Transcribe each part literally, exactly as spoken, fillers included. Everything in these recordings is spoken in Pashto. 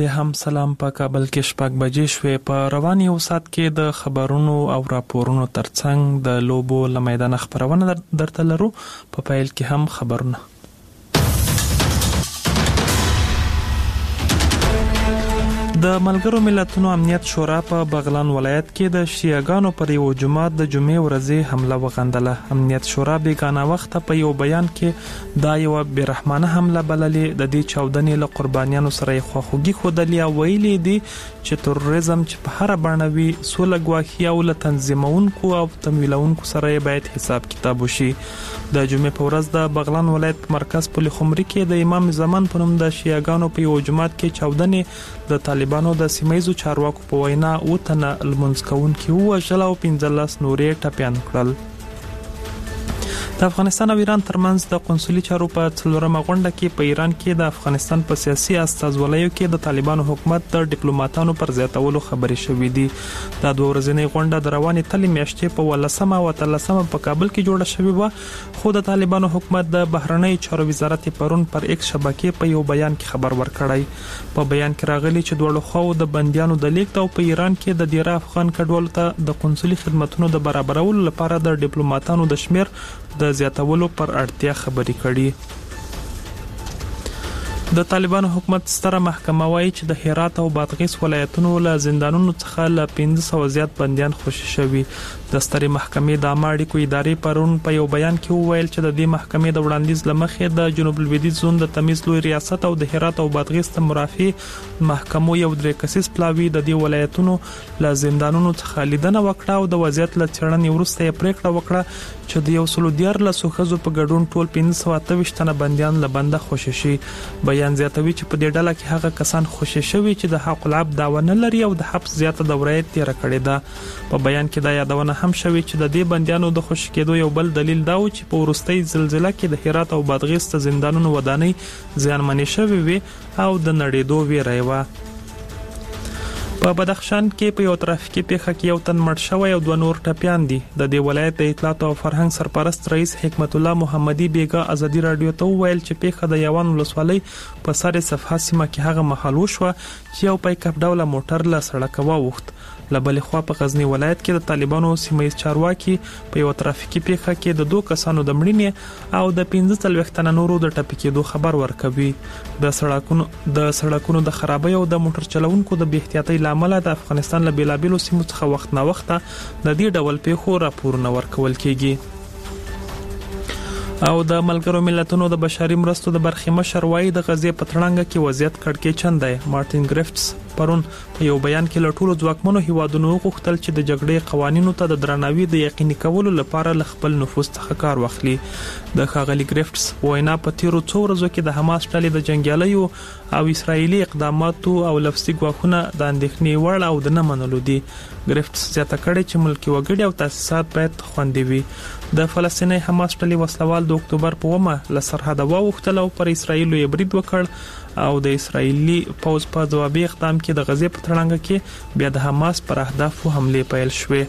بیا هم سلام. په کابل کې شپږ بجې شوې. په روان یو ساعت کې د خبرونو او راپورونو ترڅنګ د لوبو له میدانه خبرونه درته لرو. په پیل کې هم خبرونه. د ملګرو ملتونو امنیت شورا په بغلان ولایت کې د شیعاګانو پر یو جماعت د جمعې ورځې حمله وغندله. امنیت شورا بیګانه وخت په یو بیان کې دا یو بیرحمانه حمله بللې. د دې چاودنې له قربانیانو سره خواخوږي ښودلې او ویلي دي چې تروریزم چې په هر بڼه وي سوله ګواښي او له تنظیمونکو او تمویلونکو سره باید حساب کتاب وشي. د جمعې په ورځ د بغلان ولایت په مرکز پل خمري کې د امام زمان په نوم د شیعاګانو په یو جماعت کې چاودنې د طالبانو د سیمایي چارواکو په وینا وتنه المنځ کوونکي وژل او پنځلس نورې ټپيان کړل. د افغانستان او ایران ترمنځ د قونسلي چارو په څلورمه غونډه کې په ایران کې د افغانستان په سیاسي استازولیو کې د طالبانو حکومت د ډیپلوماټانو پر زیاتولو خبرې شوې دي. د دوه ورځې غونډه د روانې تلې میاشتې په ولسمه او اتلسمه په کابل کې جوړه شوې و، خو د طالبانو حکومت د بهرنی چارو وزارت پرون پر ایکس شبکې په یو بیان کې خبر ورکړی. په بیان کې راغلي چې دوه خو د بنديانو د لیک او په ایران کې د ډیره افغان کډوالو ته د قونسلي خدماتو د برابرولو لپاره د ډیپلوماټانو د شمیر د زیاتولو پر اړتیا خبرې کړي. د طالبانو حکومت ستره محکمه وايي چې د هرات او بادغیس ولایتونو له زندانونو څخه له پنځه سوه زیات بنديان خوشي شوي. د سترې محکمې د عامه اړیکو ادارې پرون په یو بیان کې وویل چې د دې محکمې د وړاندیز لمخې د جنوب لویدیځ زون د تمیز لوی ریاست او د هرات او بادغیس د مرافع محکمو یو درې کسیز پلاوی د دې ولایتونو له زندانونو څخه لیدنه وکړه او د وضعیت له څېړنې وروسته یې پریکړه وکړه چې د یو سلو دیارلسو ښځو په ګډون ټول پنځه سوه اته ویشت تنه بندیان له بنده خوشي شي. بیان زیاتوي چې په دې ډله کې هغه کسان خوشي شوي چې د حق العبد دعوه نه لري او د حبس زیاته دوره یې تیر کړې ده. په بیان کې دا یادونه هم شوې چې د دې بندیانو د خوشي کېدو یو بل دلیل دا و چې په وروستۍ زلزلې کې د هرات او بادغیس د زندانونو ودانۍ زیانمنې شوې وي او د نړېدو ویره یې وه. په بدخشان کې په یو ترافیکي پیښه کې یو تن مړ شوی او دوه نور ټپيان دي. د دې ولایت د اطلاعات او فرهنګ سرپرست رئیس حکمت الله محمدي بیګا ازادي رادیو ته وویل چې پیښه د یوان ولسوالۍ په سر صفحه سیمه کې هغه مهال وشوه چې یو پایک اپ ډوله موټر له سړک واوښت. له بلې خوا په غزنی ولایت کې د طالبانو سیمایي چارواکي په یو ترافیکي پیښه کې د دوه کسانو د مړینې او د پنځه څلوېښت تنه نورو د ټپي کېدو خبر ورکوي. د سړکونو د سړکونو د خرابۍ او د موټر چلوونکو د بې احتیاطۍ لامل د افغانستان له بیلابیلو سیمو څخه وخت نه وخت د دې ډول پیښو راپورونه ورکول کیږي. او د ملګرو ملتونو د بشري مرستو د برخې مشر وايي د غزې په تړانګه کې وضعیت کړکېچن دی. مارټین ګریفټس پرون په یو بیان کې له ټولو ځواکمنو هیوادونو غوښتل چې د جګړې قوانینو ته د درناوي د یقیني کولو لپاره له خپل نفوذ څخه کار واخلي. د ښاغلي ګریفټس وینا په تیرو څو ورځو کې د حماس ډلې د جنګیالیو او اسرایلی اقداماتو او لفظي ګواښونه د اندېښنې وړ او د نه منلو دي. ګریفټس زیاته کړې چې ملکي وګړي او تاسیسات باید خوندي وي. د فلسطیني حماس ډلې وسلوال د اکتوبر په اوومه له سرحده واوښتل او پر اسرایل یې برید وکړ او د اسرایلی پوز په ځوابي اقدام کې د غزې په تړانګه کې بیا د حماس پر اهدافو حمله پیل شوې.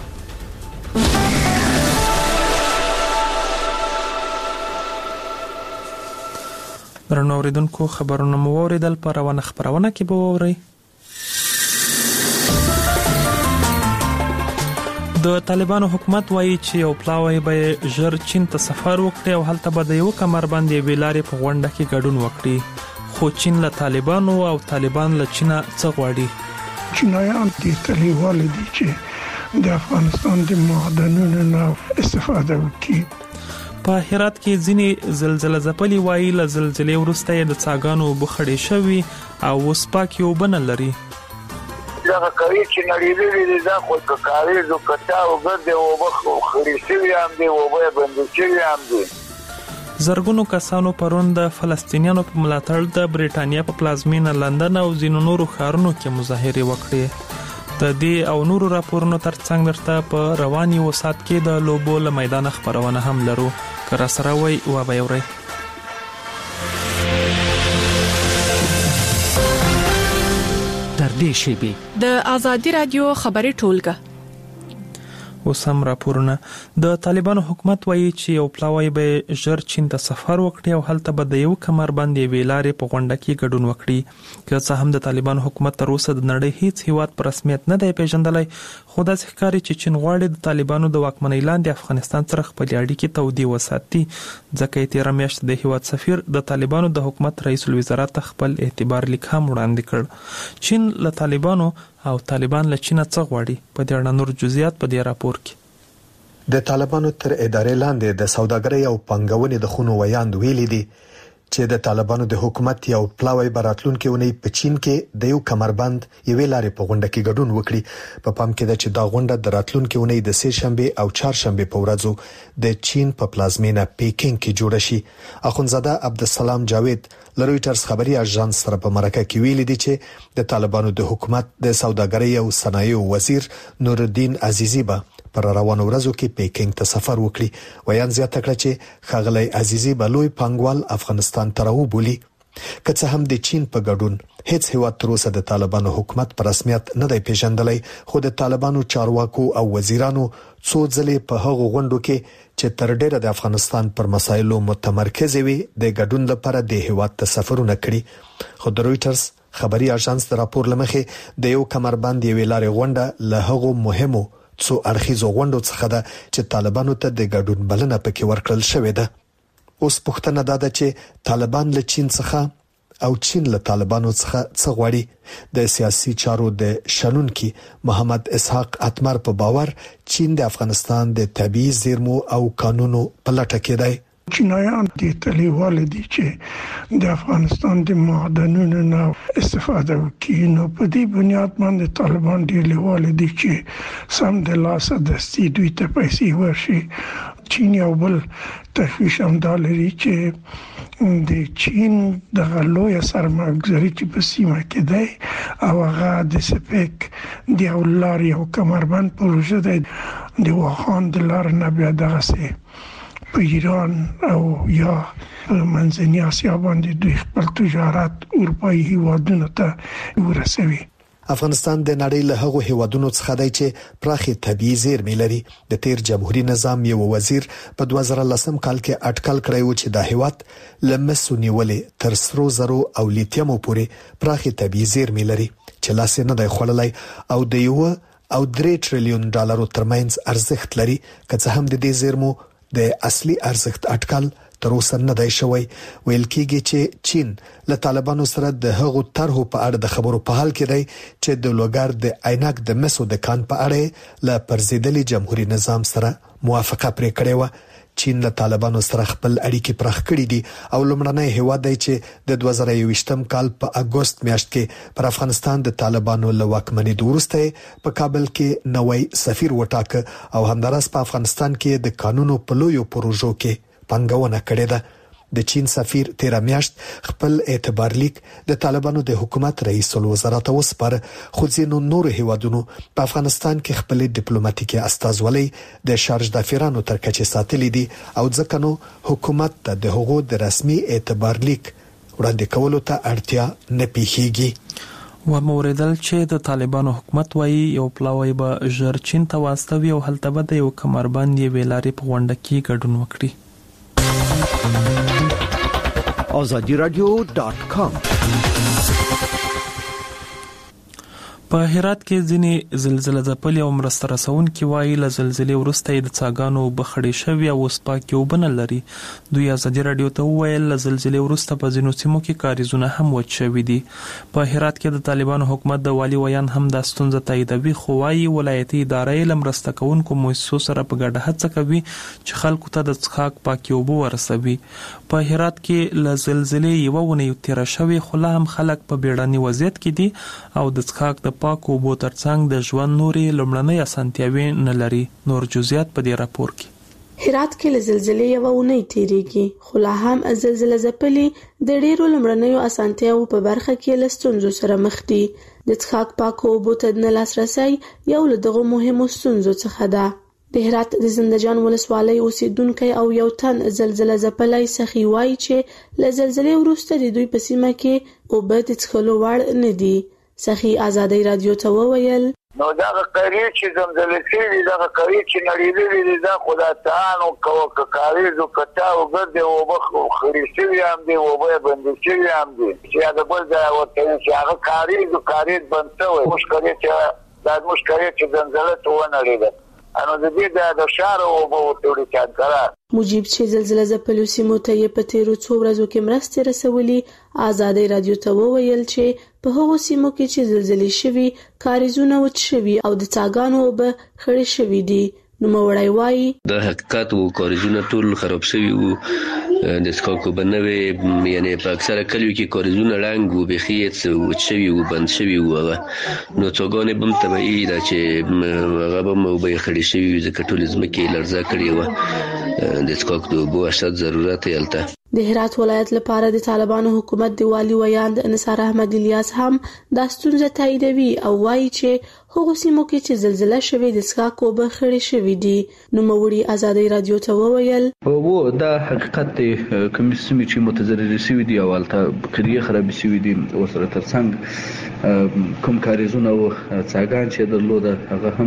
درنو اوریدونکو خبرونه مو اوریدل په روانه خبرونه کې به ووري. د طالبانو حکومت وایي چې یو پلاوی به ژر چین ته سفر وکړي او هلته به د یو کمر باندې ویلارې په غونډه کې ګډون وکړي. خو چین له طالبانو او طالبان له چینه څه غواړي؟ چینایان دې تلیوال دي چې د افغانستان د معدنونو نه استفاده وکړي. په هرات کې ځینې زلزلہ ځپلي وایي له زلزلې وروسته د څاګانو بخړې شوي او اوس پاکې اوبه نه لري. دا کوي چې نړیوي دي دا خو کاوي زو کتا او ګرځي او بخ خريسي هم دي او به بندشي هم دي. زرګونو کسانو پرون د فلسطینیانو په ملاتړ د بریټانیا په پلازمینه لندن او ځینو نورو ښارونو کې مظاهره وکړې. د دې او نورو راپورونو ترڅنګ درته په رواني و سات کې د لوبو له میدان خبرونه هم لرو. که را سره وای و به اوري. در دې شیبي د ازادي رادیو خبري ټولګه وسم راپورونه د طالبانو حکومت وایي چې یو پلاوی به ژر چین ته سفر وکړي او هلته به د یو کمربند ویلارې په غونډه کې ګډون وکړي که څه هم د طالبانو حکومت تر اوسه د نړۍ هیڅ هیواد په رسمیت نه دی پیژندلی خو داسې ښکاري چې چین غواړي د طالبانو د واکمنۍ لاندې افغانستان سره خپلې اړیکې تودې وساتي ځکه یې تېره میاشت د هیواد سفیر د طالبانو د حکومت رئیس الوزرا ته خپل اعتبار لیک هم وړاندې کړ چین له طالبانو او طالبان له چین څخه غواړي په دې اړه نور جزئیات په دې راپور کې د طالبانو تر ادارې لاندې د سوداګرۍ او پنګونې د خونو ویاند ویلي دي چې د طالبانو د حکومت یو پلاوی براتلونکو ونی په چین کې د یو کمربند یوې لارې په غونډه کې ګډون وکړي په پام کې ده چې دا غونډه د راتلونکو ونی د سه شنبه او چهارشنبه په ورځو د چین په پلازمینه پیکینګ کې جوړ شي اخونزاده عبدالسلام جاوید لرویټرز خبري اژانس سره په مرکه کې ویلي دي چې د طالبانو د حکومت د سوداګرۍ او صنایعو وزیر نور الدین عزیزی به پر روانو ورځو کې پیکینګ ته سفر وکړي ویان زیاته کړ چې خغلی عزیزی بلوي پنګوال افغانستان ته راوبولي که څه هم د چین په ګډون هیڅ هیواد تر اوسه د طالبانو حکومت په رسمیت نه دی پیژندلی خو د طالبانو چارواکو او وزیرانو څو ځلې په هغو غونډو کې چې تر ډیره د افغانستان پر مسایلو متمرکز وي د ګډون لپاره د هیواد ته سفرونه کړي خو د رويټرز خبري اژانس د راپور لمخې د یو کمربند یوې لارې غونډه له هغو مهمو څو اړخیزو غونډو څخه ده چې طالبانو ته د ګډون بلنه پکې ورکړل شوې ده اوس پوښتنه ده چې طالبان له چین څخه او چین له طالبانو څخه څه غواړي د سیاسي چارو د شنونکي محمد اسحاق اتمر په باور چین د افغانستان د طبيعي زیرمو او قانونو په لټه کې دی چینایان د تلیوال دي چې د افغانستان د معدنونو نه استفاده وکړي نو په دې بنیاد باندې طالبان د لیوال دي چې سم د لاسه دستي دوی ته پیسې ورشي چین یو بل تشویش هم دالري چې د چین د غلوی سرمایه‌ګذاري چې په سیمه کې دی او هغه د سپیک د اولار یو کمربند پروژه دی د واخان د لار نه بیا دغه سي په ایران او یا منځنۍ اسیا باندې دوی خپل تجارت اروپایي هیوادونو ته ورسوي افغانستان د نړۍ له هغو هیوادونو څخه دی چې پراخي طبيعي زیرمې لري د تیر جمهوریت نظام یو وزیر په دوه زره لسم کال کې اټکل کړی و چې د هیواد لمسو نیولې تر سرو زرو او لیتیم پورې پراخي طبيعي زیرمې لري چې لاس نه دی خړلای او د یو او درې ټریلیون ډالرو ترمنځ ارزښت لري که څه هم د دې زیرمو د اصلي ارزښت اټکل تر اوسه نه دی شوی ویل کېږي چې چین له طالبانو سره د هغو طرحو په اړه د خبرو په حال کې دی چې د لوګر د عینک د مسو د کان په اړه له پرزیدلي جمهوریت نظام سره موافقه پرې کړې و چین له طالبانو سره خپل اړیکې پراخ کړې دي او لومړنی هیواد دی چې د دوه زره یوویشتم کال په اګوست میاشت کې پر افغانستان د طالبانو له واکمنۍ وروسته په کابل کې نوې سفیر وټاکه او همدارس په افغانستان کې د قانونو په لویو پروژو کې پنګونه کړې ده د چین سفیر تیر میاشت خپل اعتبار لیک د طالبانو د حکومت رئیس الوزرا ته وسپاره خو ځینو نور هیوادونو په افغانستان کې خپل ډیپلوماټیکي استازولۍ د شارج دافیرانو تر کچې ساتلې دي او ځکه نو حکومت ته د هغو د رسمي اعتبار لیک وړاندې کولو ته اړتیا نه پیښیږي و موریدل چې د طالبانو حکومت وایي یو پلاوی به ژر چین ته واستوي او هلته به د یو کمربند یوې لارې په غونډه کې ګډون وکړي آزادی رادیو ډاٹ کام په هرات کې ځینې زلزلہ ځپلي او مرسته رسونکي وایي له زلزلې وروسته د څاګانو بخړې شوي او سپاکي وبنه لري دوی ازادي رادیو ته وویل له زلزلې وروسته په ځینو سیمو کې کاریزونه هم وچ شوي دي په هرات کې د طالبانو حکومت د والي ویان هم د ستونزه تاییدوي خو وایي ولایتي ادارې له مرسته کوونکو مؤسسو سره په ګډه هڅه کوي چې خلکو ته د څښاک پاکي اوبه ورسوي په هرات کې له زلزلې یو ونې تیر شوي خو لا هم خلک په بیړني وضعیت کې دي او د څښاک د پاکو اوبو ترڅنګ د ژوند نوري لمړنۍ اسانتیاوي نه لري نور جزئیات په دې راپور کې هرات کې له زلزلې یو ونې تیریږي خو لا هم زلزلہ ځپلي د ډیرو لمړنیو اسانتیاوو په برخه کې له ستونزو سره مخ دي د څښاک پاکو اوبو ته د لاسرسي یو له دغو مهمو ستونزو څخه ده د هرات د زندهجان ولسوالۍ اوسیدونکو او یو تن زلزلہ ځپلي سخی وایي چې له زلزلې وروسته د دوی په سیمه کې اوبه د څښلو وړ نه دي سخی آزادی رادیو ته وویل نو دا قری چې زمزلې شي دا قری چې نړیدلې دي دا خدای تعالی او کاریز او کتا او ګرځي او بخ خریشي هم دي او به بندشي هم دي چې دا بل دا ورته چې هغه کاریز او کاریز بنځوي مشکل چې دا مشکل چې زمزلې ته ونړیده انو د دې د شهر او په توګه کې کار مجيب چې زلزلہ ځپلو سیمو ته یې په تیرو څو ورځو کې مرستې رسولې آزادۍ رادیو ته وویل چې په هغو سیمو کې چې زلزلې شوي کاریزونه وچ شوي او د څاګانو اوبه خړې شوي دي. نو موړی وایي د حقیقت او کاریزونه ټول خراب شوي وو د سکاکو بنوي یعنی په اکثره کلیو کې کاریزونه رنګ او بخیت وچ شوي او بند شوي وو نو څنګه بم تبعی دا چې هغه بم او به خړې شوي ځکه ټول ځمکې لړزه کړې و د سکاک د بو اشد ضرورت یلته. د هرات ولایت لپاره د طالبانو حکومت دی والی ویاند انصار احمد الیاس هم د ستونزه تاییدوي او وایي چې هغه سیمو کې چې زلزلہ شوي د سکاکو به خړې شوي دي. نو موړي آزادۍ رادیو ته وویل وو دا حقیقت دی کوم سیمې چې متضرر شوي دي او البته قریه خراب شوي دي او سره ترڅنګ کوم کاریزونه او څاګان چې درلوده هغه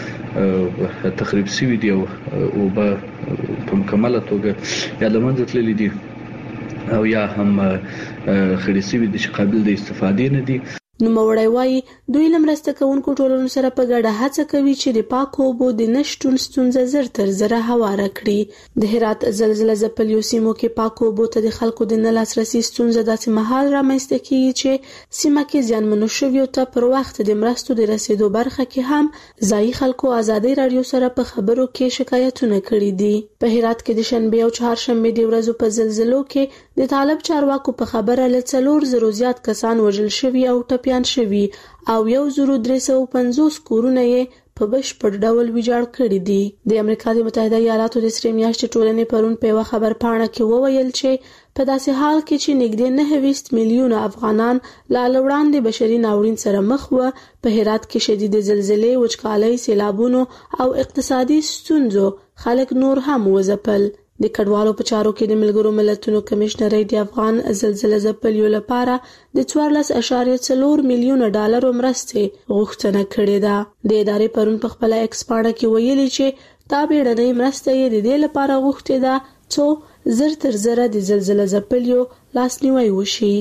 هم تخریب شوي دي او په مکمله توګه یا لمنځه تللي دي او یا هم خړې شوي دي چې قابل د استفادې نه دي. نو موړی وایي دوی لمرسته کوونکو ټولنو سره په ګډه هڅه کوي چې د پاکو اوبو د نشټون ستونزه زر تر زره هواره کړي. د هرات زلزلہ ځپلو سیمو کې پاکو اوبو ته د خلکو د نه لاسرسي ستونزه داسې مهال رامنځته کیږي چې سیمه کې زیانمنو شویو ته پر وخت د مرستو د رسیدو برخه کې هم ځایي خلکو آزادۍ رادیو سره په خبرو کې شکایتونه کړي دي. په هرات کې د شنبه او چهارشنبه د ورځو په زلزلو کې د طالب چارواکو په خبره ل څلور زرو زیات کسان وژل شوي او ټپیان شوي او یو زرو درې سوه پنځوس کورونه یې په بشپړ ډول ویجاړ کړي دي. د امریکا د متحده ایالاتو د سرې میاشتې ټولنې پرون په یوه خبرپاڼه کې وویل چې په داسې حال کې چې نږدې نهه ویشت میلیونه افغانان لا له وړاندې بشري ناورین سره مخ وو په هرات کې شدید زلزلې وچکالۍ سیلابونو او اقتصادي ستونزو خلک نور هم وځپل. د کډوالو په چارو کې د ملګرو ملتونو کمشنرۍ د افغان زلزلہ ځپلو لپاره د څوارلس اعشاریه څلور میلیونه ډالرو مرستې غوښتنه کړې ده. د ادارې پرون په خپل ایکس پاڼه کې ویلي چې دا بیړنۍ مرسته یې د دې لپاره غوښتې ده څو زر تر زره د زلزلہ ځپلو لاسنیوي وشي.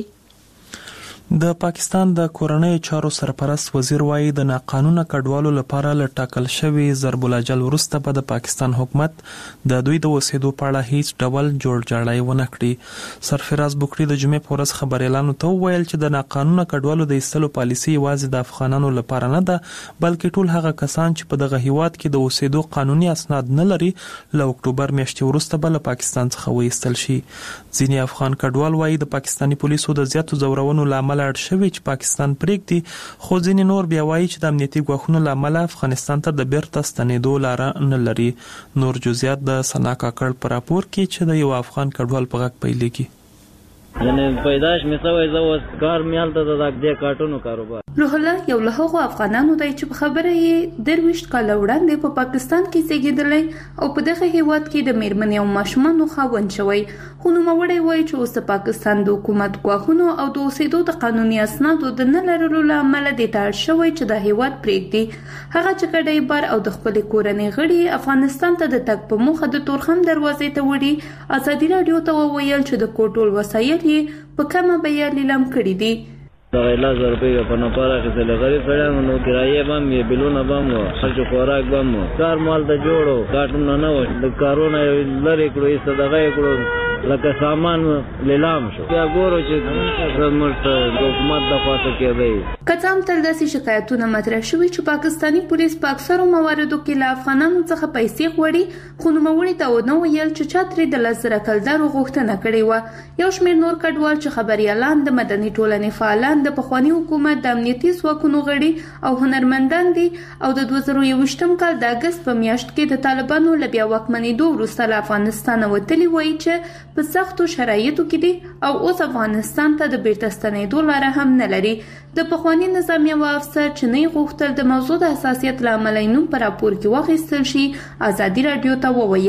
د پاکستان د کورنۍ چارو سرپرست وزیر وایي د ناقانونه کډوالو لپاره ل ټاکل شوی ضرب الاجل وروسته به د پاکستان حکومت د دوی د وسیدو په اړه هیڅ ډول جوړجاړی ونه کړي. سرفراز بوکړي د جمعې په ورځ خبريالانو ته وویل چې د ناقانونه کډوالو د ایستلو پالیسي یوازې د افغانانو لپاره نه ده بلکې ټول هغه کسان چې په دغه هیواد کې د وسیدو قانوني اسناد نه لري له اکتوبر میاشتې وروسته به له پاکستان څخه وایستل شي. ځینې افغان کډوال وایي د پاکستاني پولیسو د زیاتو زورونو لامل اړ شوی چې پاکستان پریږدي خو ځینې نور بیا وایي چې د امنیتي ګواښونو لامل افغانستان ته د بیرته ستنېدو لاره نه لري. نور جزئیات د سنا کاکړ په راپور کې چې د یو افغان کډوال په غږ پیلېږي. یعنی پیدائش می سوی زو کار میال ته د دې کارټونو کاروبار روح الله یو له هغو افغانانو دی چې په خبره یې درويشت کال وړاندې په پاکستان کې زیږیدلی او په دغه هیواد کې د میرمنې او ماشومانو خاوند شوی خو نو موړی وایي چې اوس د پاکستان د حکومت ګواښونو او د اوسېدو د قانوني اسنادو د نه لرلو له امله د ټاړ شوی چې د هیواد پریږدي هغه چې کډی بار او د خپل کورنۍ غړي افغانستان ته د تګ په موخه د تورخم دروازې ته وړي. ازادي رادیو ته وویل چې د کوټول وسایل په کومه بیا لیلام کړی دي. دا غلا زربې په نپاره کې د غریب سړیانو نو کرایه بم یې بلونه بم خرج خوراک بم کار مال د جوړو کارټونه نه و د کارونه لری کړو یې صدقه کړو لکه سامان لیلام شو بیا ګورو چې زموږ حکومت د خواته کېږي. کڅام تر داسې شکایتونه مطرح شوي چې پاکستانی پولیس په اکثرو مواردو کې له افغانانو څخه پیسې غواړي خو نوموړي ته ونه ویل چې چا ترې د لس زره کلدارو غوښتنه کړې وه. یو شمېر نور کډوال چې خبریالان د مدني ټولنې فعالان د پخواني حکومت د امنیتي ځواکونو غړي او هنرمندان دي او د دوه زره یوویشتم کال د اګست په میاشت کې د طالبانو له بیا واکمنېدو وروسته له افغانستانه وتلي وایي چې په سختو شرایطو کې دي او اوس افغانستان ته د بیرته ستنېدو لاره هم نه لري. د پخواني نظام یو افسر چې نه غوښتل د موضوع د حساسیت له امله نوم په راپور کې واخیستل شي ازادي رادیو ته وویل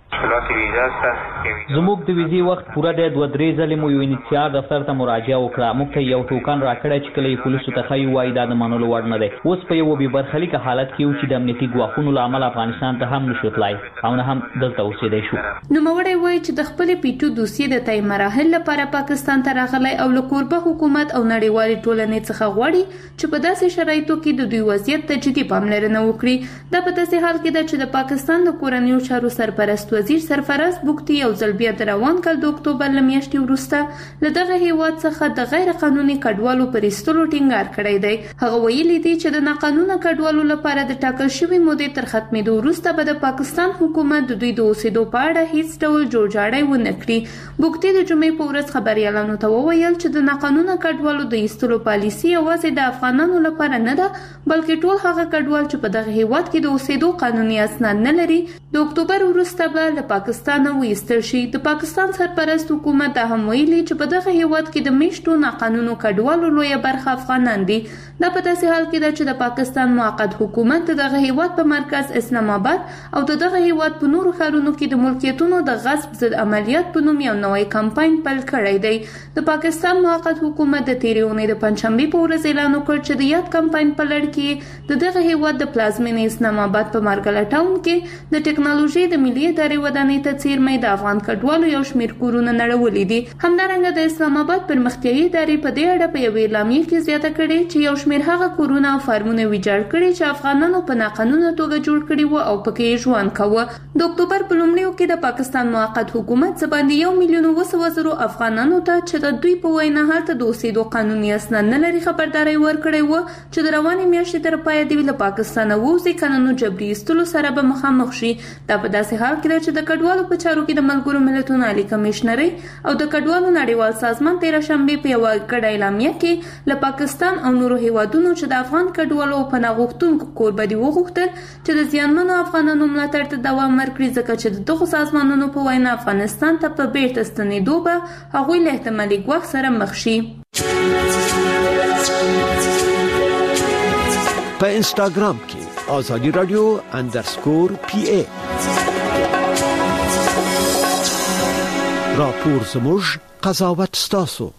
زموږ د ویزې وخت پوره دی. دوه درې ځلې مو یو انتظار دفتر ته مراجعه وکړه. موږ ته یو ټوکن راکړی چې کله یې پولیسو ته ښایي وایي دا د منلو وړ نه دی. اوس په یو بې برخلیکه حالت کې یو چې د امنیتي ګواښونو له امله افغانستان ته هم نشو تلای او نه هم دلته اوسېدی شو. نوموړی وایي چې د خپلې پیټو دوسیې د تای مراحل لپاره پاکستان ته راغلی او له کوربه حکومت او نړیوالې ټولنې څخه غواړي چې په داسې شرایطو کې د دوی وضعیت ته جدي پاملرنه وکړي. دا په داسې حال کې ده چې د پاکستان د کورنیو چارو سرپرست وزیر سرفراز بوکتي یو ځل بیا د روان کال د اکتوبر له میاشتې وروسته له دغه هیواد څخه د غیر قانوني کډوالو پر ایستلو ټینګار کړی دی. هغه ویلي دی چې د ناقانونه کډوالو لپاره د ټاکل شوې مودې تر ختمېدو وروسته به د پاکستان حکومت د دوی د اوسېدو په اړه هیڅ ډول جوړجاړی ونه کړي. بوکتي د جمعې په ورځ خبریالانو ته وویل چې د ناقانونه کډوالو د ایستلو پالیسي یوازې د افغانانو لپاره نه ده بلکې ټول هغه کډوال چې په دغه هیواد کې د اوسېدو قانوني اسناد نه لري د اکتوبر وروسته به له پاکستان وایستل شي. د پاکستان سرپرست حکومت دا هم ویلي چې په دغه هیواد کې د میشتو ناقانونو کډوالو لویه برخه افغانان دي. دا په داسې حال کې ده چې د پاکستان موقت حکومت د دغه هیواد په مرکز اسلام آباد او د دغه هیواد په نورو ښارونو کې د ملکیتونو د غصب ضد عملیات په نوم یو نوی کمپاین پیل کړی دی. د پاکستان موقت حکومت د تېرې اونۍ د پنجشنبې په ورځ اعلان وکړ چې د یاد کمپاین په لړ کې د دغه هیواد د پلازمینې اسلام آباد په مارګله ټاون کې د ټکنالوژي د ملي ادارې ودانۍ ته څیرمې د افغان کډوالو یو شمېر کورونه نړولي دي. همدارنګه د اسلام آباد پرمختیایي ادارې په دې اړه په یوې اعلامیې کې زیاته کړې چې یو شمېر هغه کورونه او فارمونه ویجاړ کړي چې افغانانو په ناقانونه توګه جوړ کړي وو او پکې ژوند کاوه. د اکتوبر په لومړیو کې د پاکستان موقت حکومت څه باندې یو میلیون اوه سوه زرو افغانانو ته چې د دوی په وینا هلته د اوسېدو قانوني اسناد نه لري خبرداری ورکړی و چې د روانې میاشتې تر پایه دوی له پاکستانه ووځي کنه نو جبري ایستلو سره به مخامخ شي. دا په داسې حال کې ده چې د کډوالو په چارو کې د ملګرو ملتونو عالي کمیشنري او د کډوالو نړیوال سازمان تېره شنبې په یوه ګډه اعلامیه کې له پاکستان او نورو هیوادونو چې د افغان کډوالو او پناه غوښتونکو کوربه دي وغوښتل چې د زیانمنو افغانانو ملاتړ ته دوام ورکړي ځکه چې د دغو سازمانونو په وینا افغانستان ته په بیرته ستنېدو به هغوی له احتمالي ګواښ سره مخ شي. په انسټاګرام کې آزادی رادیو انډرسکور پی ای راپور زموږ قضاوت ستاسو.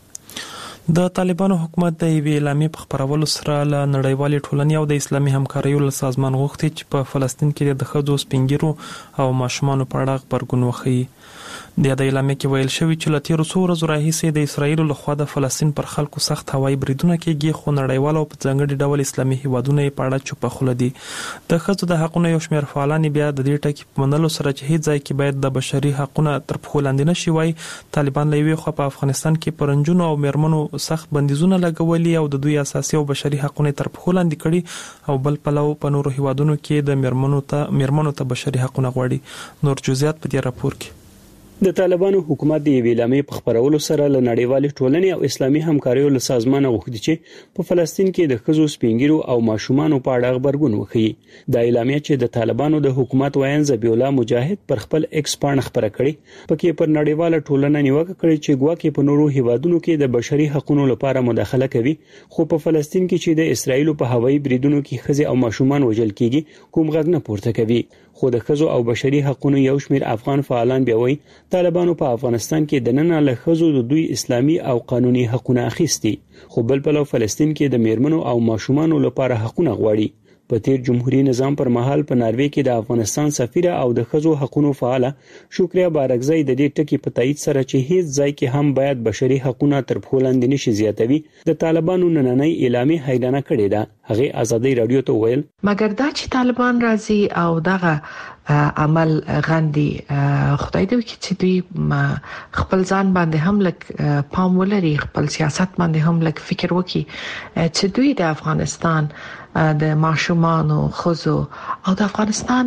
د طالبانو حکومت د یوې اعلامیې په خپرولو سره له نړیوالې ټولنې او د اسلامي همکاریو له سازمان غوښتي چې په فلسطین کې د ښځو سپین ږیرو او ماشومانو په اړه غبرګون وښیي. د یاد اعلامیې کې ویل شوي چې له تېرو څو ورځو راهیسې د اسرایلو لخوا د فلسطین پر خلکو سخت هوایي بریدونه کېږي خو نړیوال او په ځانګړي ډول اسلامي هیوادونه یې په اړه چوپه خوله دي. د ښځو د حقونو یو شمېر فعالان بیا د دې ټکي په منلو سره چې هیڅ ځای کې باید د بشري حقونه تر پښو لاندې نه شي وایي طالبان له یوې خوا په افغانستان کې پر نجونو او میرمنو سخت بندیزونه لګولي او د دوی اساسي او بشري حقونه تر پښو لاندې کړي او بل پلو په نورو هیوادونو کې د میرمنو ته میرمنو ته بشري حقونه غواړي. نور جزئیات په دې راپور کې. د طالبانو حکومت د یوې اعلامیې په خپرولو سره له نړیوالې ټولنې او اسلامي همکاریو له سازمان غوښتي چې په فلسطین کې د ښځو سپین ږیرو او ماشومانو په اړه خبرګون وکړي. د اعلامیې چې د طالبانو د حکومت وایي ذبیح الله مجاهد پر خپل ایکس باندې خبره کړې پکې پر نړیواله ټولنه نیوکه کړې چې ګواکې په نورو هیوادونو کې د بشري حقوقو لپاره مداخله کوي خو په فلسطین کې چې د اسرایل په هوایي بریدونو کې ښځې او ماشومان وژل کیږي کوم غږ نه پورته کوي. خو د ښځو او بشري حقوقو یو شمېر افغان فعالان بیا وایي طالبانو په افغانستان کې د نن له ښځو د دوی اسلامي او قانوني حقوقونه اخیستي خو بل پلو فلسطین کې د میرمنو او ماشومانو لپاره حقوقونه غواړي. په تیر جمهوریت نظام پر مهال په ناروې کې د افغانستان سفیره او د ښځو حقوقو فعاله شکریا بارکزی د دې ټکی په تایید سره چې هیڅ ځای کې هم باید بشري حقوقونه تر پښو لاندې نشي زیاتوي د طالبانو نننۍ اعلامیه حیرانه کړې ده. هغه آزادی رادیو ته ویل مګر دا چې طالبان راځي او دغه عمل غندي خدای دې وکړي چې دوی خپل ځان باندې هم لک پام ولري خپل سیاست باندې هم لک فکر وکړي چې دوی د افغانستان د ماشومانو خزو او د افغانستان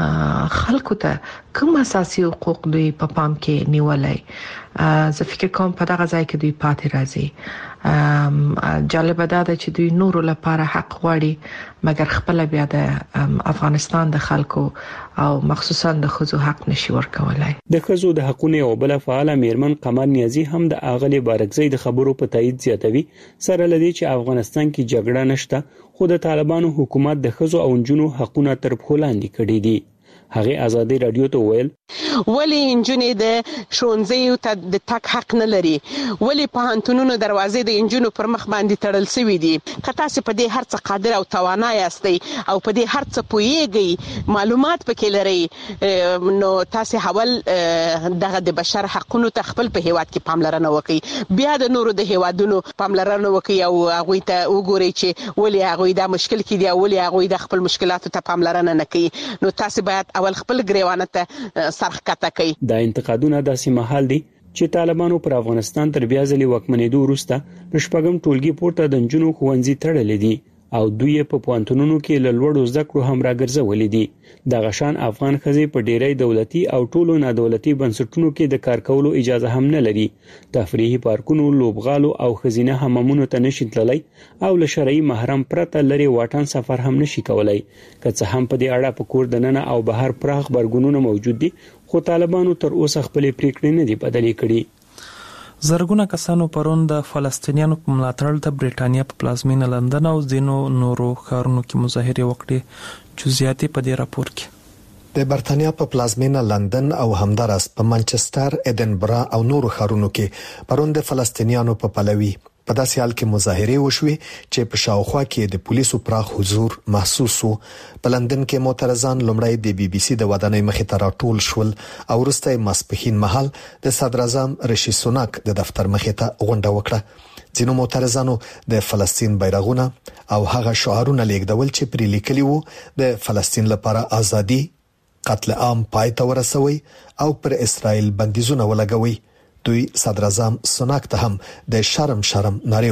خلکو ته کوم اساسي حقوق دوی په پا پام کې نیولای. زه فکر کوم په دغه ځای کې دوی پاتې راځي. جالب ده چې دوی نورو لپاره حق غواړي مګر خپل بیا د افغانستان د خلکو او مخصوصا د خزو حق نشي ورکولای. د خزو د حقونو او بل فعال میرمن قمر نیازی هم د اغلی بارکزی د خبرو په تایید زیاتوي سره لدی چې افغانستان کې جګړه نشته خو د طالبانو حکومت د خزو او جنونو حقونه تر پښو لاندې کړي دي. هغه ازادي رادیو ته ویل ولی انجونې د شونځي ته د تک حق نه لري ولی په هانتونونو دروازې د انجونو پر مخ باندې تړل شوی دي کته چې په دې هرڅه قادر او توانای یاستئ او په دې هرڅه پوهیږئ معلومات پکې لري نو تاسو حول دغه د بشر حقوقو ته خپل په هیواد کې پاملرنه وکړئ بیا د نورو د هیوادونو پاملرنه وکړئ او هغه ته وګورئ چې ولی هغه دا مشکل کې دی او ولی هغه د خپل مشکلاتو ته پاملرنه نه کوي نو تاسو باید اول خپل ګریوانه ته سرخکته کوي دا انتقادونه داسې محل دي چې طالبانو پر افغانستان تر بیا ځلې وکمنېدو وروسته د شپږم ټولګي پورته د نجونو ښوونځي تړلې دي او دوی په پوهنتونونو کې له لوړو زده کړو هم راګرځولې دي د غشان افغان ښځې په ډېری دولتي او ټولو نادولتي بنسټونو کې د کار کولو اجازه هم نه لري تفریحي پارکونو لوبغالو او خزینه حمامونو ته نشي تللی او له شرعي محرم پرته لري واټن سفر هم نشي کولای که څه هم په دې اړه په کور دننه او بهر پراخ برګونونه موجود دي خو طالبانو تر اوسه خپل پریکړې نه دي بدلې کړې زرګونه کسانو پرون د فلسطینیانو په ملاتړ د برېټانیا په پلازمینه لندن او ځینو نورو ښارونو کې مظاهره وکړې جزئیات په دې راپور کې د برېټانیا په پلازمینه لندن او همدارس په منچستر ایدنبرا او نورو ښارونو کې پرون د فلسطینیانو په پلوي په داسې حال کې مظاهره وشوي چې په شاوخوا کې د پولیسو پراخ حضور محسوس وو په لندن کې معترضان لومړی د بي بي سي د ودانۍ مخې ته راټول شول او وروسته ماسپښین مهال د صدر اعظم رشي سوناک د دفتر مخې ته غونډه وکړه ځینو معترضانو د فلسطین بیرغونه او هغه شعارونه لیکدول چې پرې لیکلي وو د فلسطین لپاره ازادي قتل عام پای ته ورسوي او پر اسرائیل بندیزونه ولګوي دوی صدر اعظم سوناک ته هم د شرم شرم نارې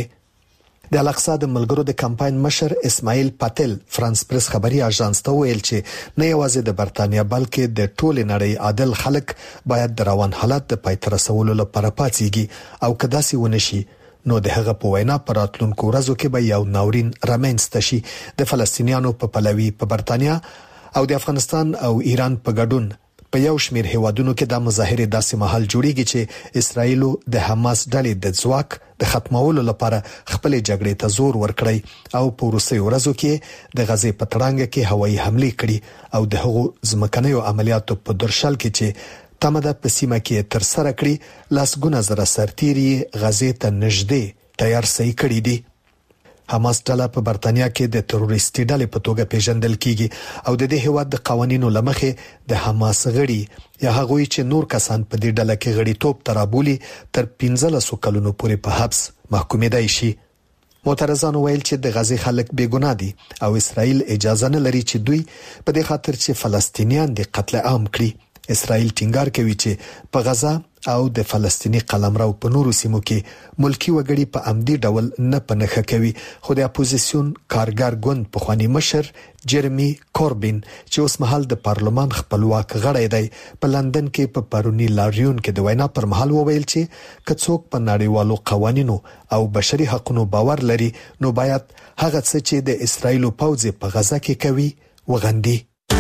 وهلې د الاقصا د ملګرو د کمپاین مشر اسماعیل پاتل فرانس پریس خبري اژانس ته ویل چې نه یوازې د برتانیا بلکې د ټولې نړۍ عادل خلک باید د روان حالت د پای ته رسولو لپاره پاتېږي او کداسي ونشي نو د هغه په وینا پر راتلونکو ورځو کې به یو ناورین رامنځته شي د فلسطینیانو په پلوي په برتانیا او د افغانستان او ایران په ګډون په یو شمېر هیوادونو کې د مظاهره داسې محل جوړیږي چې اسرائیل د حماس ډلې د ځواک د ختمولو لپاره خپل جګړې ته زور ورکړي او په روسي ورځو کې د غزې په تړانګ کې هوایي حمله کړي او د هغو ځمکنیو عملیاتو په درشل کې چې تمده په سیمه کې تر سره کړي لاسګونه زره سرتيري غزې ته نږدې تیار سي کړي دي حماس ډله په برتانیا کې د تروریستي ډلې په توګه پیژندل کیږي او د دې هیواد د قوانینو لمخې د حماس غړي یا هغه چې نور کسان په دې ډله کې غړیتوب ترابولي تر پنځلس کلونو پورې په حبس محکومېدای شي معترضانو ویل چې د غزې خلک بې ګناه دي او اسرائیل اجازه نه لري چې دوی په دې خاطر چې فلسطینیان د قتل عام کړي اسرائیل ټینګار کوي چې په غزا او د فلسطینی قلمرو په نورو سیمو کې ملکی وګړي په عمدي ډول نه پنهخه کوي خو د اپوزیسیون کارګر ګوند په خواني مشر جرمی کوربین چې اوس مهال د پارلمان خپلواک غړی دی په لندن کې په پرونی لاریون کې د وینا پر مهال وویل چې کڅوک په نړیوالو قوانینو او بشري حقوقو باور لري نو باید هغه څه چې د اسرایل پوځ په غزا کې کوي وغندي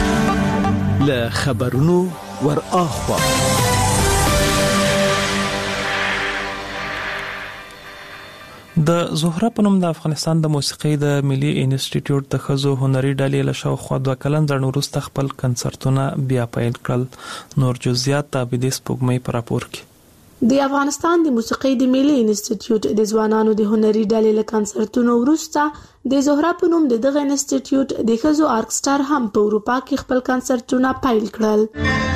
له خبرونو ور اخوا د زهره په نوم د افغانستان د موسیقۍ د ملي انسټیټیوټ د ښځو هنري ډلې له شاوخوا دوه کلن ځنډ وروسته خپل کنسرتونه بیا پیل کړل نور جزئیات د عابدې سپوږمۍ په راپور کې د افغانستان د موسیقۍ د ملي انسټیټیوټ د ځوانانو د هنري ډلې له کنسرتونو وروسته د زهره په نوم د دغه انسټیټیوټ د ښځو ارکستر هم په اروپا کې خپل کنسرتونه پیل کړل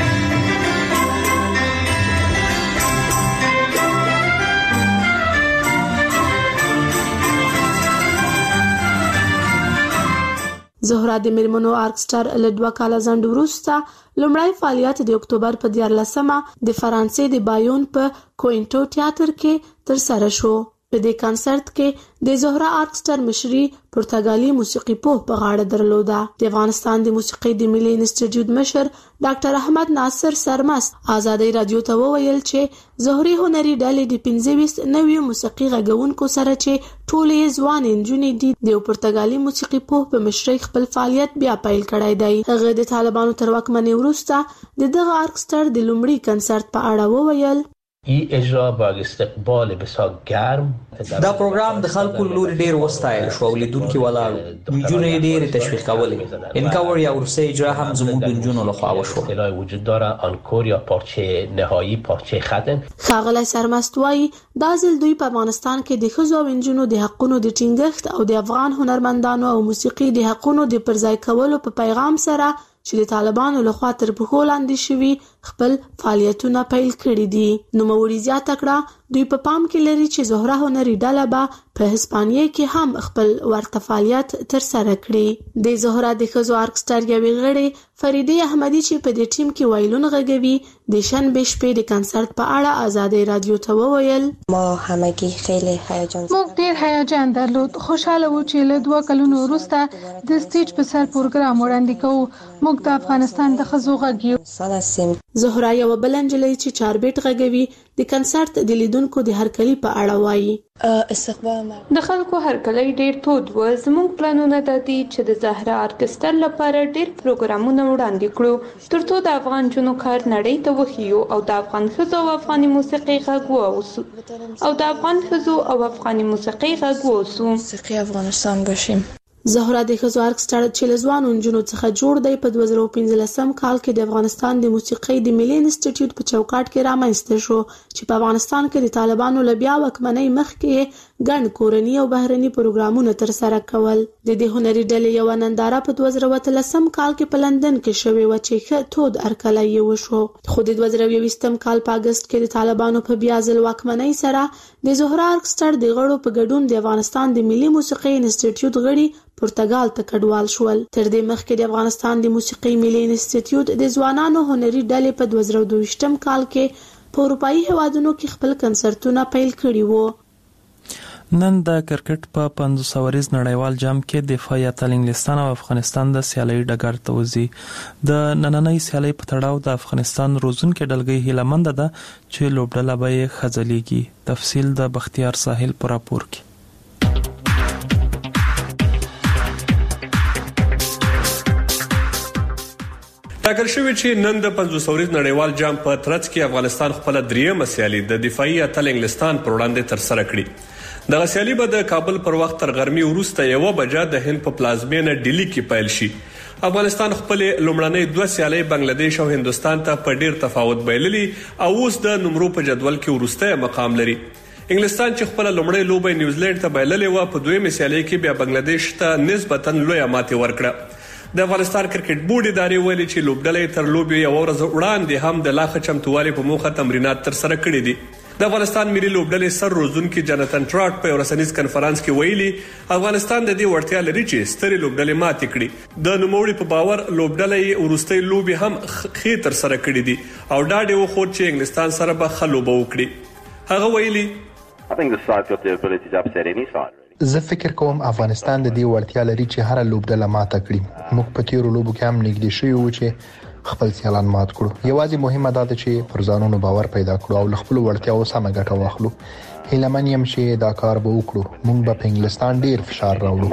زهره د میرمنو ارکستر له دوه کاله ځنډ وروسته لومړی فعالیت د اکتوبر په دیارلسمه د فرانسې د بایون په کوینټو تیاتر کې ترسره شو. په دې کنسرت کې د زهره ارکستر مشري پرتګالي موسیقي پوه په غاړه درلوده. د افغانستان د موسیقۍ د ملي انسټیټیوټ مشر ډاکټر احمد ناصر سرمست آزادۍ رادیو ته وویل چې زهري هنري ډلې د پنځه ویشت نویو موسیقي غږونکو سره چې ټولې ځوان نجونې دي د پرتګالي موسیقي پوه په مشرۍ خپل فعالیت بیا پیل کړی دی. هغه د طالبانو تر واکمنۍ وروسته د دغه ارکستر د لومړي کنسرت په اړه وویل این اجرا با استقبال بسیار گرم دا پروګرام د خلکو لوري ډیر وستایل شو او لیدونکو ولاړ نجونې ډیر تشویق کولې انکاور یا ورسې اجرا هم زموږ د نجونو لخوا وشو اطلاع وجود داره انکور یا پارچه نهایی پارچه ختم ښاغلی سرمستوایي دا ځل دوی په افغانستان کې د ښځو او نجونو د حقونو د ټینګښت او د افغان هنرمندانو او موسیقي د حقونو د پرځای کولو په پیغام سره چې د طالبانو لخوا تر پښو لاندې شوي خپل فعالیتونه پیل کړي دي. نوموړي زیاته کړه دوی په پام کې لري چې زهره هنري ډله به په هسپانیې کې هم خپل ورته فعالیت ترسره کړي. د زهره د ښځو ارکسټر یوې غړې فریدې احمدي چې په دې ټیم کې وایلون غږوي د شنبې شپې د کنسرت په اړه آزادۍ رادیو ته وویل ما همگی خیلی هیجان موږ ډیر هیجان درلود. خوشاله وو چې له دوه کلونو وروسته د سټیج په سر پروګرام وړاندې کوو. موږ د افغانستان د ښځو غږ یو. زهره یوه بله نجلۍ چې چاربیټ غږوي د کنسرت د لیدونکو د هرکلي په اړه وایي د خلکو هرکلی ډیر تود و. زموږ پلانونه دا دي چې د زهره ارکسټر لپاره ډیر پروګرامونه وړاندې کړو ترڅو د افغان جنو کار نړۍ ته وښیو او د افغان ښځو او افغاني موسیقي غږ واوسو او د افغان ښځو او افغاني موسیقي غږ واوسو موسیقي افغانستان باشیم. زهره د ښځو ارکسټر چې له ځوانو نجونو څخه جوړ دی په دوه زره پنځلسم کال کې د افغانستان د موسیقۍ د ملي انسټیټیوټ په چوکاټ کې رامنځته شو چې په افغانستان کې د طالبانو له بیا واکمنۍ مخکې ګڼ کورني او بهرني پروګرامونه ترسره کول. د دې هنري ډلې یوه ننداره په دوه زره اتلسم کال کې په لندن کې شوې وه چې ښه تود هرکلی یې وشو. خو د دوه زره یوویشتم کال په اګست کې د طالبانو په بیا ځل واکمنۍ سره د زهره ارکسټر د غړو په ګډون د افغانستان د ملي موسیقۍ انسټیټیوټ غړي پرتګال ته کډوال شول. تر دې مخکې د افغانستان د موسیقۍ ملي انسټیټیوټ د ځوانانو هنري ډلې په دوه زره دوهویشتم کال کې په اروپایي هیوادونو کې خپل کنسرتونه پیل کړي وو. نن د کرکټ په پنځوس اوريز نړیوال جام کې دفاعي اتل انګلستان او افغانستان د سیالۍ ډګر ته وځي. د نننۍ سیالۍ په تړاو د افغانستان روزونکې ډلګۍ هیله مند ده چې لوبډله به یې خځلېږي. تفصیل د بختیار ساحل په راپور کې. ټاکل شوی چې نن د پنځوس اوريز نړیوال جام په ترڅ کې افغانستان خپل دریمه سیالي د دفاعي اتل انګلستان پر وړاندې ترسره کړي. د سیالي به د کابل پر وخت تر غرمې وروسته یو بجه د هند په پلازمینه ډیلی کې پیل شي. افغانستان خپل لومړنۍ دوه سیالي بنگلاديش او هندستان ته په ډیر تفاوت بایللي او اوس د نمرو په جدول کې وروسته مقام لري. انګلستان چې خپل لومړی لوبه نیوزیلند ته بایللې و په دویمه سیالي کې بیا بنگلاديش ته نسبتا لوی ماتې ورکړه. د افغانستان کرکټ بورډ ادارې ویلي چې لوبډلې تر لوبې یو ورځ وړاندې هم د لاخه چمتووالي په موخه تمرینات ترسره کړي دي. د افغانستان ملي لوبډلې سر روزونکي جاناتن ټراټ په ورسنیز کانفرنس کې ویلي افغانستان د دې وړتیا لري چې ستري لوبډلې ماتې کړي. د نوموړي په باور لوبډلې ورستۍ لوبي هم خې ترسره کړي دي او ډاډ یې وخوړ چې انګلستان سره به ښه لوبه وکړي. هغه ویلي I think the side's got the ability to upset any side. زه فکر کوم افغانستان د دې وړتیا لري چې هر لوبډله ماته کړي. موږ په تیرو لوبو کې هم نږدې شوي وو چې خپل سیالان مات کړو. یوازې مهمه دا ده چې پر ځانونو باور پیدا کړو او له خپلو وړتیاو سمه ګټه واخلو. هیله من یم چې دا کار به وکړو. موږ به په انګلستان ډیر فشار راوړو.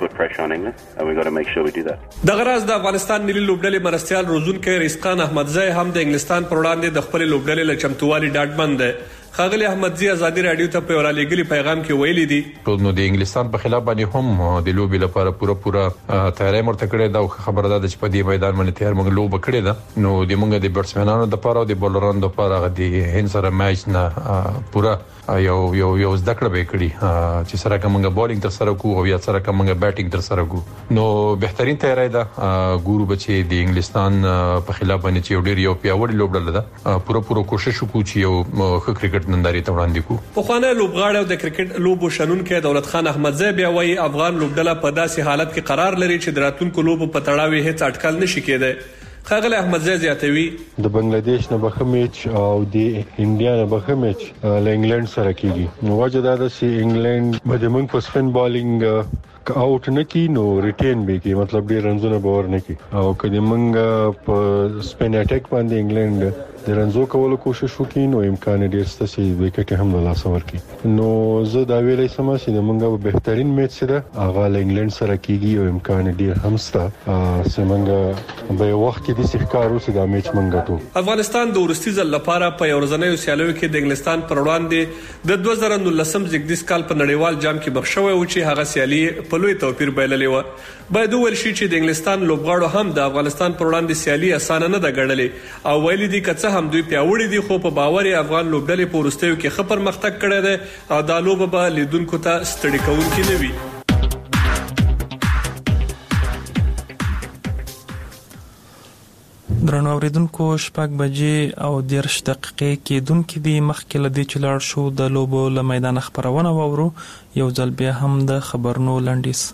د غراز د افغانستان ملي لوبډلې مرستيال روزونکي رزقان احمدزی هم د انګلستان پر وړاندې د خپل لوبډلې له چمتووالي ډاډمند دی. خاغلی احمدزی ازادي رادیو ته په ورالېګلي پیغام کې ویلي دي نو د انګلستان په خلاف باندې هم د لوبي لپاره پوره پوره تیاری مرته کړې دا خبره ده چې په دې میدان باندې تیار موږ لوب کړې ده. نو د موږ د بیټسمنانو د لپاره او د بولرانو لپاره د هند سره میچ نه پوره یو یو یو ذکر به کړی چې سره کومه بولینګ تر سره کو او یا سره کومه بیټینګ تر سره کو. نو بهترین تیاری ده ګورو بچي د انګلستان په خلاف باندې چې ډیر یو پیاوړی لوبډله ده پوره پوره کوشش وکړو چې یو ښه کرکټ ننداري ته وړاندې کو. په خوانه لوبغاړو د کرکټ لوبو شنونکو دولت خان احمدزی بیا وایي افغان لوبډله په داسې حالت کې قرار لري چې د راتلونکو لوبو په تړاو هیڅ اټکل نشي کېدای. خاغلی احمدزی زیاتوي د بنگلاديش نه به میچ او د انډیا نه به میچ له انګلند سره کیږي. نو وجه دا ده چې انګلند به د موږ په سپین بالینګ آوټ نه کی نو ریټین به کی مطلب ډیر رنزونه باور نه کی او کله موږ په سپین اٹیک باندې انګلند د رنزو کولو کوشش وکړي نو امکان ډیر شته چې وکټ هم له لاس ورکړي. نو زه دا ویلای سم چې موږ بهترین میچ ده هغه انګلند سره کیږي او امکان ډیر هم شته چې موږ به وخت کې د سحکارو چې دا میچ موږ ګټو. افغانستان د ورستي ځل لپاره په ورځنیو سیالیو کې د انګلستان پر وړاندې د دوه زره نولسم زیږدیز کال په نړیوال جام کې بخښوي او چې هغه سیالي په لوی توپیر بایللې و. باید ویل شي چې د انګلستان لوبغاړو هم د افغانستان پر وړاندې سیالي اسانه نه ده ګڼلې او ویلي دي که څه هم دوی پیاوړي دي خو په باور افغان لوبډلې په وروستیو کې ښه پرمختګ کړی دی او دا لوبه به لیدونکو ته ستړي کوونکې نه وي. درنو اوریدونکو شپږ بجې او دیرش دقیقې کېدونکې دي. مخکې له دې چې لاړ شو د لوبو له میدان خبرونه واورو یو ځل بیا هم د خبرونو لنډیز.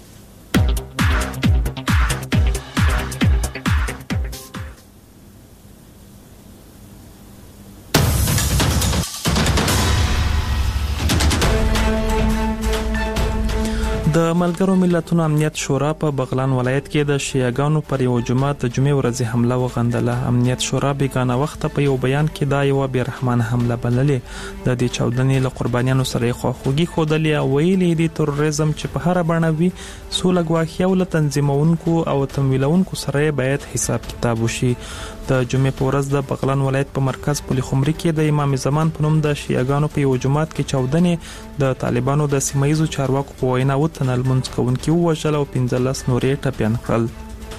د ملګرو ملتونو امنیت شورا په بغلان ولایت کې د شیعاګانو پر یو جماعت د جمعې ورځې حمله وغندله. امنیت شورا بیگانه وخت په یو بیان کې دا یو بیرحمانه حمله بللې. د دې چاودنې له قربانیانو سره خواخوږي ښودلې او ویلي دي تروریزم چې په هر بڼه وي سوله ګواښي او له تنظیمونکو او تمویلونکو سره باید حساب کتاب وشي. د جمعې په ورځ د بغلان ولایت په مرکز پل خمري کې د امام زمان په نوم د شیعاګانو په یو جماعت کې چاودنې د طالبانو د سیمایي چارواکو په وینا وتنل منځ کوونکي وژل او پنځلس نورې ټپيان کړل.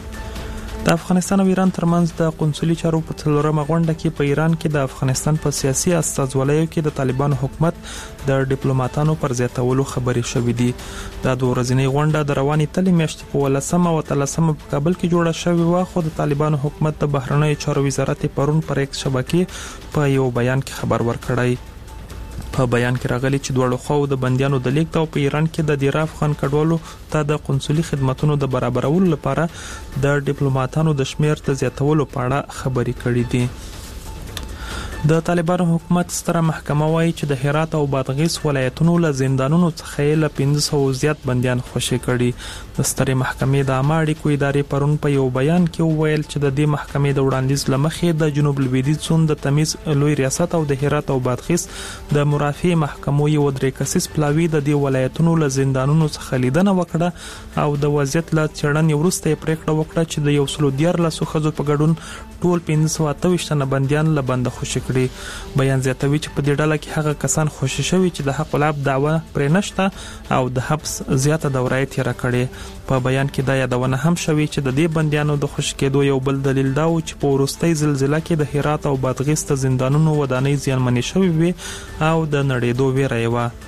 د افغانستان او ایران ترمنځ د قونسلي چارو په څلورمه غونډه کې په ایران کې د افغانستان په سیاسي استازولیو کې د طالبانو حکومت د ډیپلوماټانو پر زیاتولو خبرې شوې دي. دا د ورځنۍ غونډه د رواني تلې میاشتې په ولسمه او تلسمه په کابل کې جوړه شوې و خو د طالبانو حکومت د بهرنیو چارو وزارت پرون پر ایکس شبکې په یو بیان کې خبر ورکړی. په بیان کې راغلي چې دوړو خو د بنديانو د لیک او په ایران کې د ډیر افغان کډوالو ته د قونسلي خدماتو د برابرولو لپاره د ډیپلوماټانو د شمیر ته زیاتولو په اړه خبرې کړې دي. د طالبانو حکومت ستره محکمه وايي چې د هرات او بادغیس ولایتونو له زندانونو څخه له پنځه سوه زیات بنديان خوشي کړي. د ستره محکمې د عامه اړیکو ادارې پرون په یو بیان کې وویل چې د دې محکمې د وړاندیز لمخې د جنوب لویدیځ سوند د تمیز لوی ریاست او د هرات او بادغیس د مرافع محکمو یو درې کسیز پلاوی د دې ولایتونو له زندانونو څخه لیدنه وکړه او د وضعیت له چړنې وروسته پریکړه وکړه چې د یو سلو دیارلسو ښځو په ګډون ټول پنځه سوه اته ویشت تنه بنديان له بند خوشي کړي. بیان زیاتوي چې په دې ډله کې هغه کسان خوشي شوي چې د حق العب دعوه پرې نشته او د حبس زیاته دوره یې تیر کړي. په بیان کې دا یادونه هم شوي چې د دې بنديانو د خوشي کېدو یو بل دلیل دا و چې په وروستۍ زلزلې کې د هرات او بادغیس ته زندانونو ودانۍ زیانمنې شوې وي او د نړېدو ویره یې و.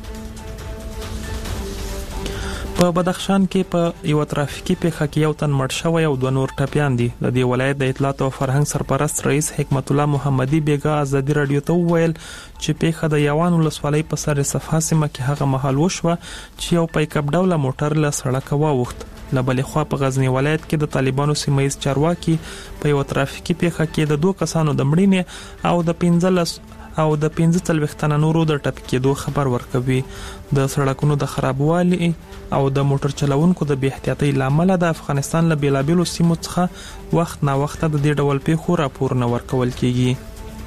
په بدخشان کې په یو ترافیکي پیښه کې یو تن مړ شوی او دوه نور ټپيان دي. د دې ولایت د اطلاعات او فرهنګ سرپرست رئیس حکمت الله محمدي بیګا ازادي رادیو ته وویل چې پیښه د یوان ولسوالۍ په سر صفه سیمه کې هغه مهال وشوه چې یو پایکاپ ډوله موټر له سړکه واوښت. له بلې خوا په غزنی ولایت کې د طالبانو سیمایي چارواکي په یو ترافیکي پیښه کې د دوه کسانو د مړینې او د پنځلس او د پنځه څلوېښت تنه نورو د ټپي کېدو خبر ورکوي. د سړکونو د خرابوالي او د موټر چلوونکو د بې احتیاطۍ لامل د افغانستان له بیلابېلو سیمو څخه وخت نا وخت د دې ډول پیښو راپورونه ورکول کیږي.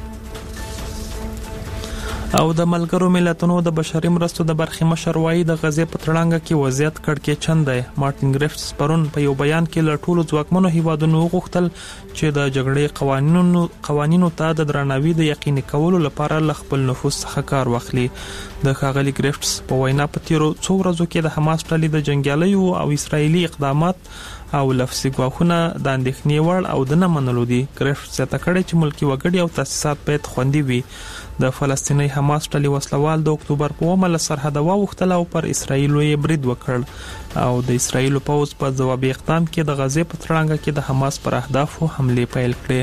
او د ملګرو ملتونو د بشري مرستو د برخې مشر وايي د غزې په تړانګه کې وضعیت کړکېچن دی. مارټین ګریفټس پرون په یو بیان کې له ټولو ځواکمنو هیوادونو وغوښتل چې د جګړې قوانینو قوانینو ته د درناوي د یقیني کولو لپاره له خپل نفوذ څخه کار واخلي. د ښاغلي ګریفټس په وینا په تیرو څو ورځو کې د حماس ډلې د جنګیالیو او اسرایلی اقدامات او لفظي ګواښونه د اندېښنې وړ او د نه منلو دي. ګریفټس زیاته کړې چې ملکي وګړي او تاسیسات باید خوندي وي. د فلسطیني حماس ډلې وسلوال د اکتوبر په اومه له سرحده واوښتل او پر اسرایل یې برید وکړ او د اسرایل پوځ په ځوابي اقدام کې د غزې په تړانګه کې د حماس پر اهدافو حمله پیل کړې.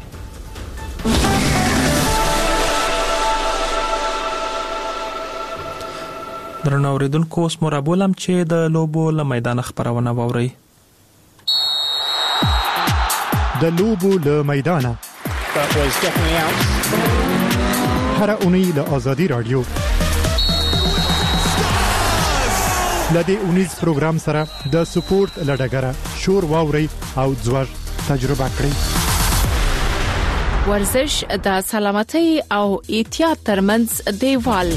درنو اوریدونکو اوس مو رابولم چې د لوبو له میدان خبرونه واورئ. د لوبو له میدانه هر اونۍ له آزادي رادیو لدې اونیز پروګرام سره د سپورت لډګره شور واوري او ځوړ تجربه کړئ. ورزش د سلامتۍ او احتیاط ترمنځ دیوال.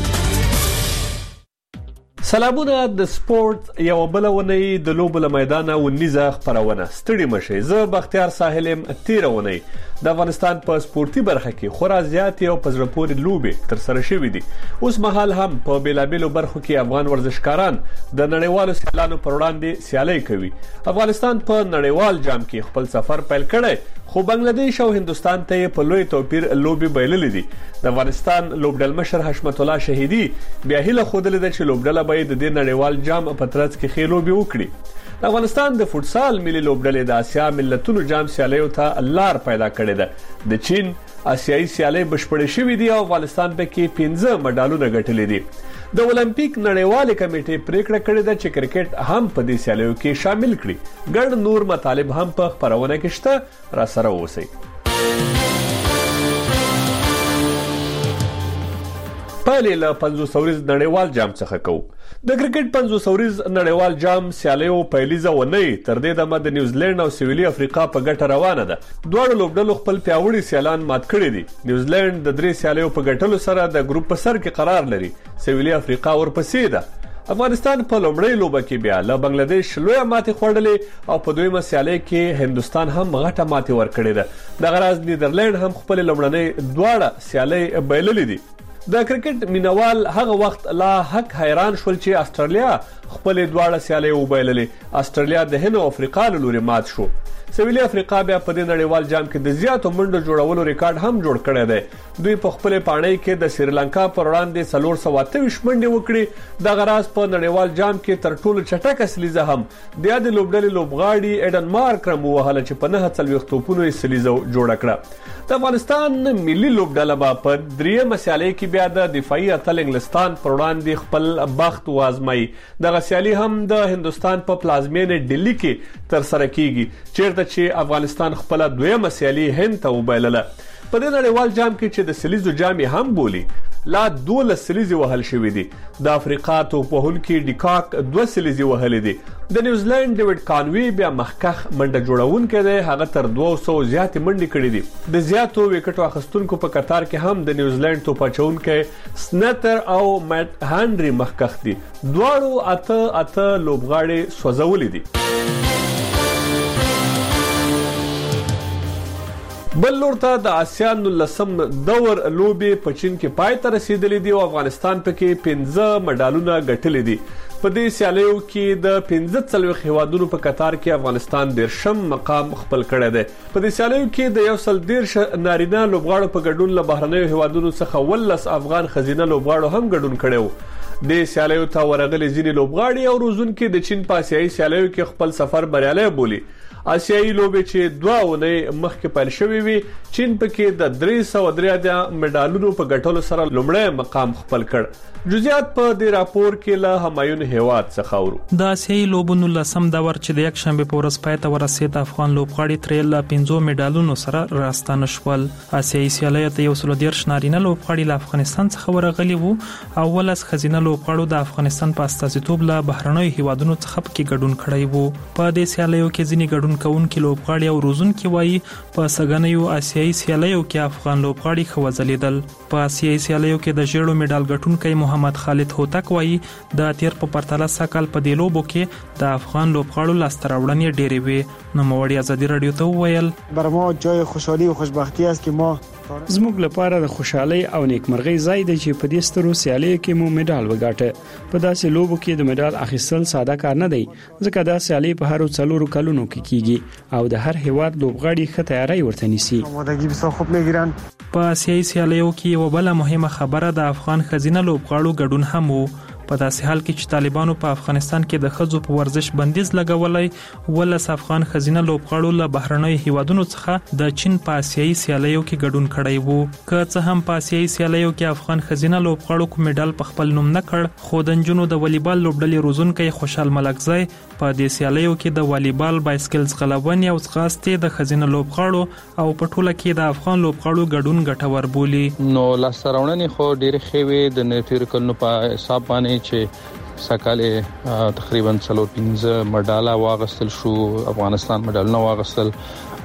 سلامونه د سپورت یو بلونه د لوبو له میدان ونیزه خبرونه ستړي مشه. زه بختیار ساحلم تیرونه د افغانستان په سپورتي برخه کې خورا زیات او پزړپوري لوبي تر سره شوې دي. اوس مهال هم په بیلابیلو برخو کې افغان ورزشکاران د نړیوالو سیالانو پر وړاندې سیالي کوي. افغانستان په نړیوال جام کې خپل سفر پیل کړی، خو بنگلاديش او هندستان ته په لوی توپیر لوبي بایللې دي. د افغانستان لوبډل مشر حشمت الله شهیدی بیا هیله خوده لیدل چې لوبډل به د دې نړیوال جام په ترڅ کې خې لوبي وکړي. د افغانستان د فوتسال ملي لوبډلې د آسیا ملتونو جام سیالیو ته لار پیدا کړې ده. د چین آسیایي سیالي بشپړې شوې دي او افغانستان په کې پنځه مډالونه ګټلې دي. د اولمپیک نړیوال کمیټې پریکړه کړې ده چې کرکټ هم په دې سیالیو کې شامل کړي. ګڼ نور مطالب هم په خبرونه کې شته، را سره اوسئ. پایلې له پنځوس ورځ نړیوال جام څخه کوو. د کرکټ پنځوس ورځ نړیوال جام سیالیو پیلیزه ونی تر دې دمه د نیوزیلند او سویلي افریقا په ګټه روانه ده. دواړو لوبډلو خپل پیاوړي سیالان مات کړي دي. نیوزیلند د درې سیالیو په ګټلو سره د ګروپ په سر کې قرار لري، سویلي افریقا ورپسې ده. افغانستان په لومړی لوبه کې بیا له بنگلاديش لوی ماتې خوړلې او په دویمه سیالي کې هندستان هم غټه ماتې ورکړې ده. د غراز نیدرلند هم خپل لومړنۍ دواړه سیالي بایللې دي. د کرکټ مینوال هغه وخت لا حق حیران شول چې استرالیا خپل دواړه سیالي وبایللې. استرالیا د هند او افریقا له لوري مات شو. سویلي افریقا بیا په دې نړیوال جام کې د زیاتو منډو جوړولو ریکارډ هم جوړ کړی دی. دوی په خپل پاڼۍ کې د سریلانکا پر وړاندې څلور سوه اته ویشت منډې وکړې. د غراز په نړیوال جام کې تر ټولو چټکه سلیزه هم د یاد لوبډلې لوبغاړي ایډن مارکرم وهله چې په نه څلوېښت توپونو یې سلیزه جوړه کړه. د افغانستان ملي لوبډله به په درېیمه سیالي کې بیا د دفاعي اتل انګلستان پر وړاندې خپل بخت وازمایي. دغه سیالي هم د هندستان په پلازمینې ډیلی کې تر سره کیږي، چیرته چې افغانستان خپل دویمه سیالي هند ته وبایلله. په دې نړیوال جام کې چې د سلیزو جام هم بولی لا دولس سلیزې وهل شوې دي. د افریقا توپ وهونکي ډیکاک دوه سلیزې وهلې دي. د نیوزیلند ډیوډ کانوي بیا مخکخ منډه جوړونکی دی، هغه تر دوه سوه زیاتې منډې کړې دي. د زیاتو وکټو اخیستونکو په کتار کې هم د نیوزیلند توپ اچونکی سنتر او میټ هنري مخکخ دي. دواړو اته اته لوبغاړي سوځولې دي. بل لور ته د آسیا نولسم دور لوبي په چین کې پای ته رسیدلې دي او افغانستان پکې پنځه مډالونه ګټلې دي. په دې سیالیو کې د پنځه څلوېښت هیوادونو په کتار کې افغانستان دیرشم مقام خپل کړی دی. په دې سیالیو کې د یو سل دیرش نارینه لوبغاړو په ګډون له بهرنیو هیوادونو څخه ولس افغان ښځینه لوبغاړو هم ګډون کړی و. د سیالیو ته ورغلي ځینې لوبغاړي او روزونکي د چین په آسیایي سیالیو کې خپل سفر بریالی بولي. آسیایي لوبې چې دوه اونۍ مخکې پیل شوې وي، چین پکې د درې سوه درې اتیا مډالونو په ګټلو سره لومړی مقام خپل کړ. جزئیات په دې راپور کې له همایون هیواد څخه اورو. د آسیایي لوبو نولسم دور چې د یک شنبه په ورځ پای ته ورسېد، افغان لوبغاړي ترې له پنځو مډالونو سره راستانه شول. آسیایي سیالیو ته یو سل دیرش نارینه لوبغاړي له افغانستان څخه ورغلي وو او ولس ښځینه لوبغاړو د افغانستان په استازیتوب له بهرنیو هیوادونو څخه پکې ګډون کړی وو. په دې سیالیو کې ځینې ګډون کوونکي لوبغاړي او روزونکي وایي په سګنیو آسیایي سیالیو کې افغان لوبغاړي ښه وځلیدل. په آسیایي سیالیو کې د ژیړو مډال ګټونکی محمد خالد هوتک وایي د تیر په پرتله سکهال په دې لوبو کې د افغان لوبغاړو لاسته راوړنې ډېرې وې. نوموړي ازادي رادیو ته وویل بر ما جای خوشحالی و خوشبختی است که ما زموږ لپاره د خوشحالي او نیکمرغۍ ځای دی چې په دې سترو سیالیو کې مو مډال وګاټه. په داسې لوبو کې د مډال اخیستل ساده کار نه دی، ځکه دا سیالي په هر څلورو کلونو کې کیږي او د هر هیواد لوبغاړي ښه تیاری ورته نیسي. آمادگی بسیار خوب میگیرن. په آسیایي سیالیو کې یو بل مهمه خبره د افغان ښځینه لوبغاړو ګډون هم وو. په داسې حال کې چې طالبانو په افغانستان کې د ښځو په ورزش بندیز لګولای، ولس افغان ښځینه لوبغاړو له بهرنیو هیوادونو څخه د چین په آسیایي سیالیو کې ګډون کړی وو. که څه هم په آسیایي سیالیو کې افغان ښځینه لوبغاړو کوم مډال په خپل نوم نه کړ، خو د نجونو د والیبال لوبډلې روزونکی خوشحال ملکزی په دې سیالیو کې د والیبال، بایسکل ځغلونې او ځغاستې د ښځینه لوبغاړو او په ټوله کې د افغان لوبغاړو ګډون ګټور بولي. نو لاسته راوړنې خو ډېرې ښې وې د تېرو کلونو په حساب باندې چې سکهال تقریبا څلور پنځه مډاله واغستل شو، افغانستان مډالونه واغستل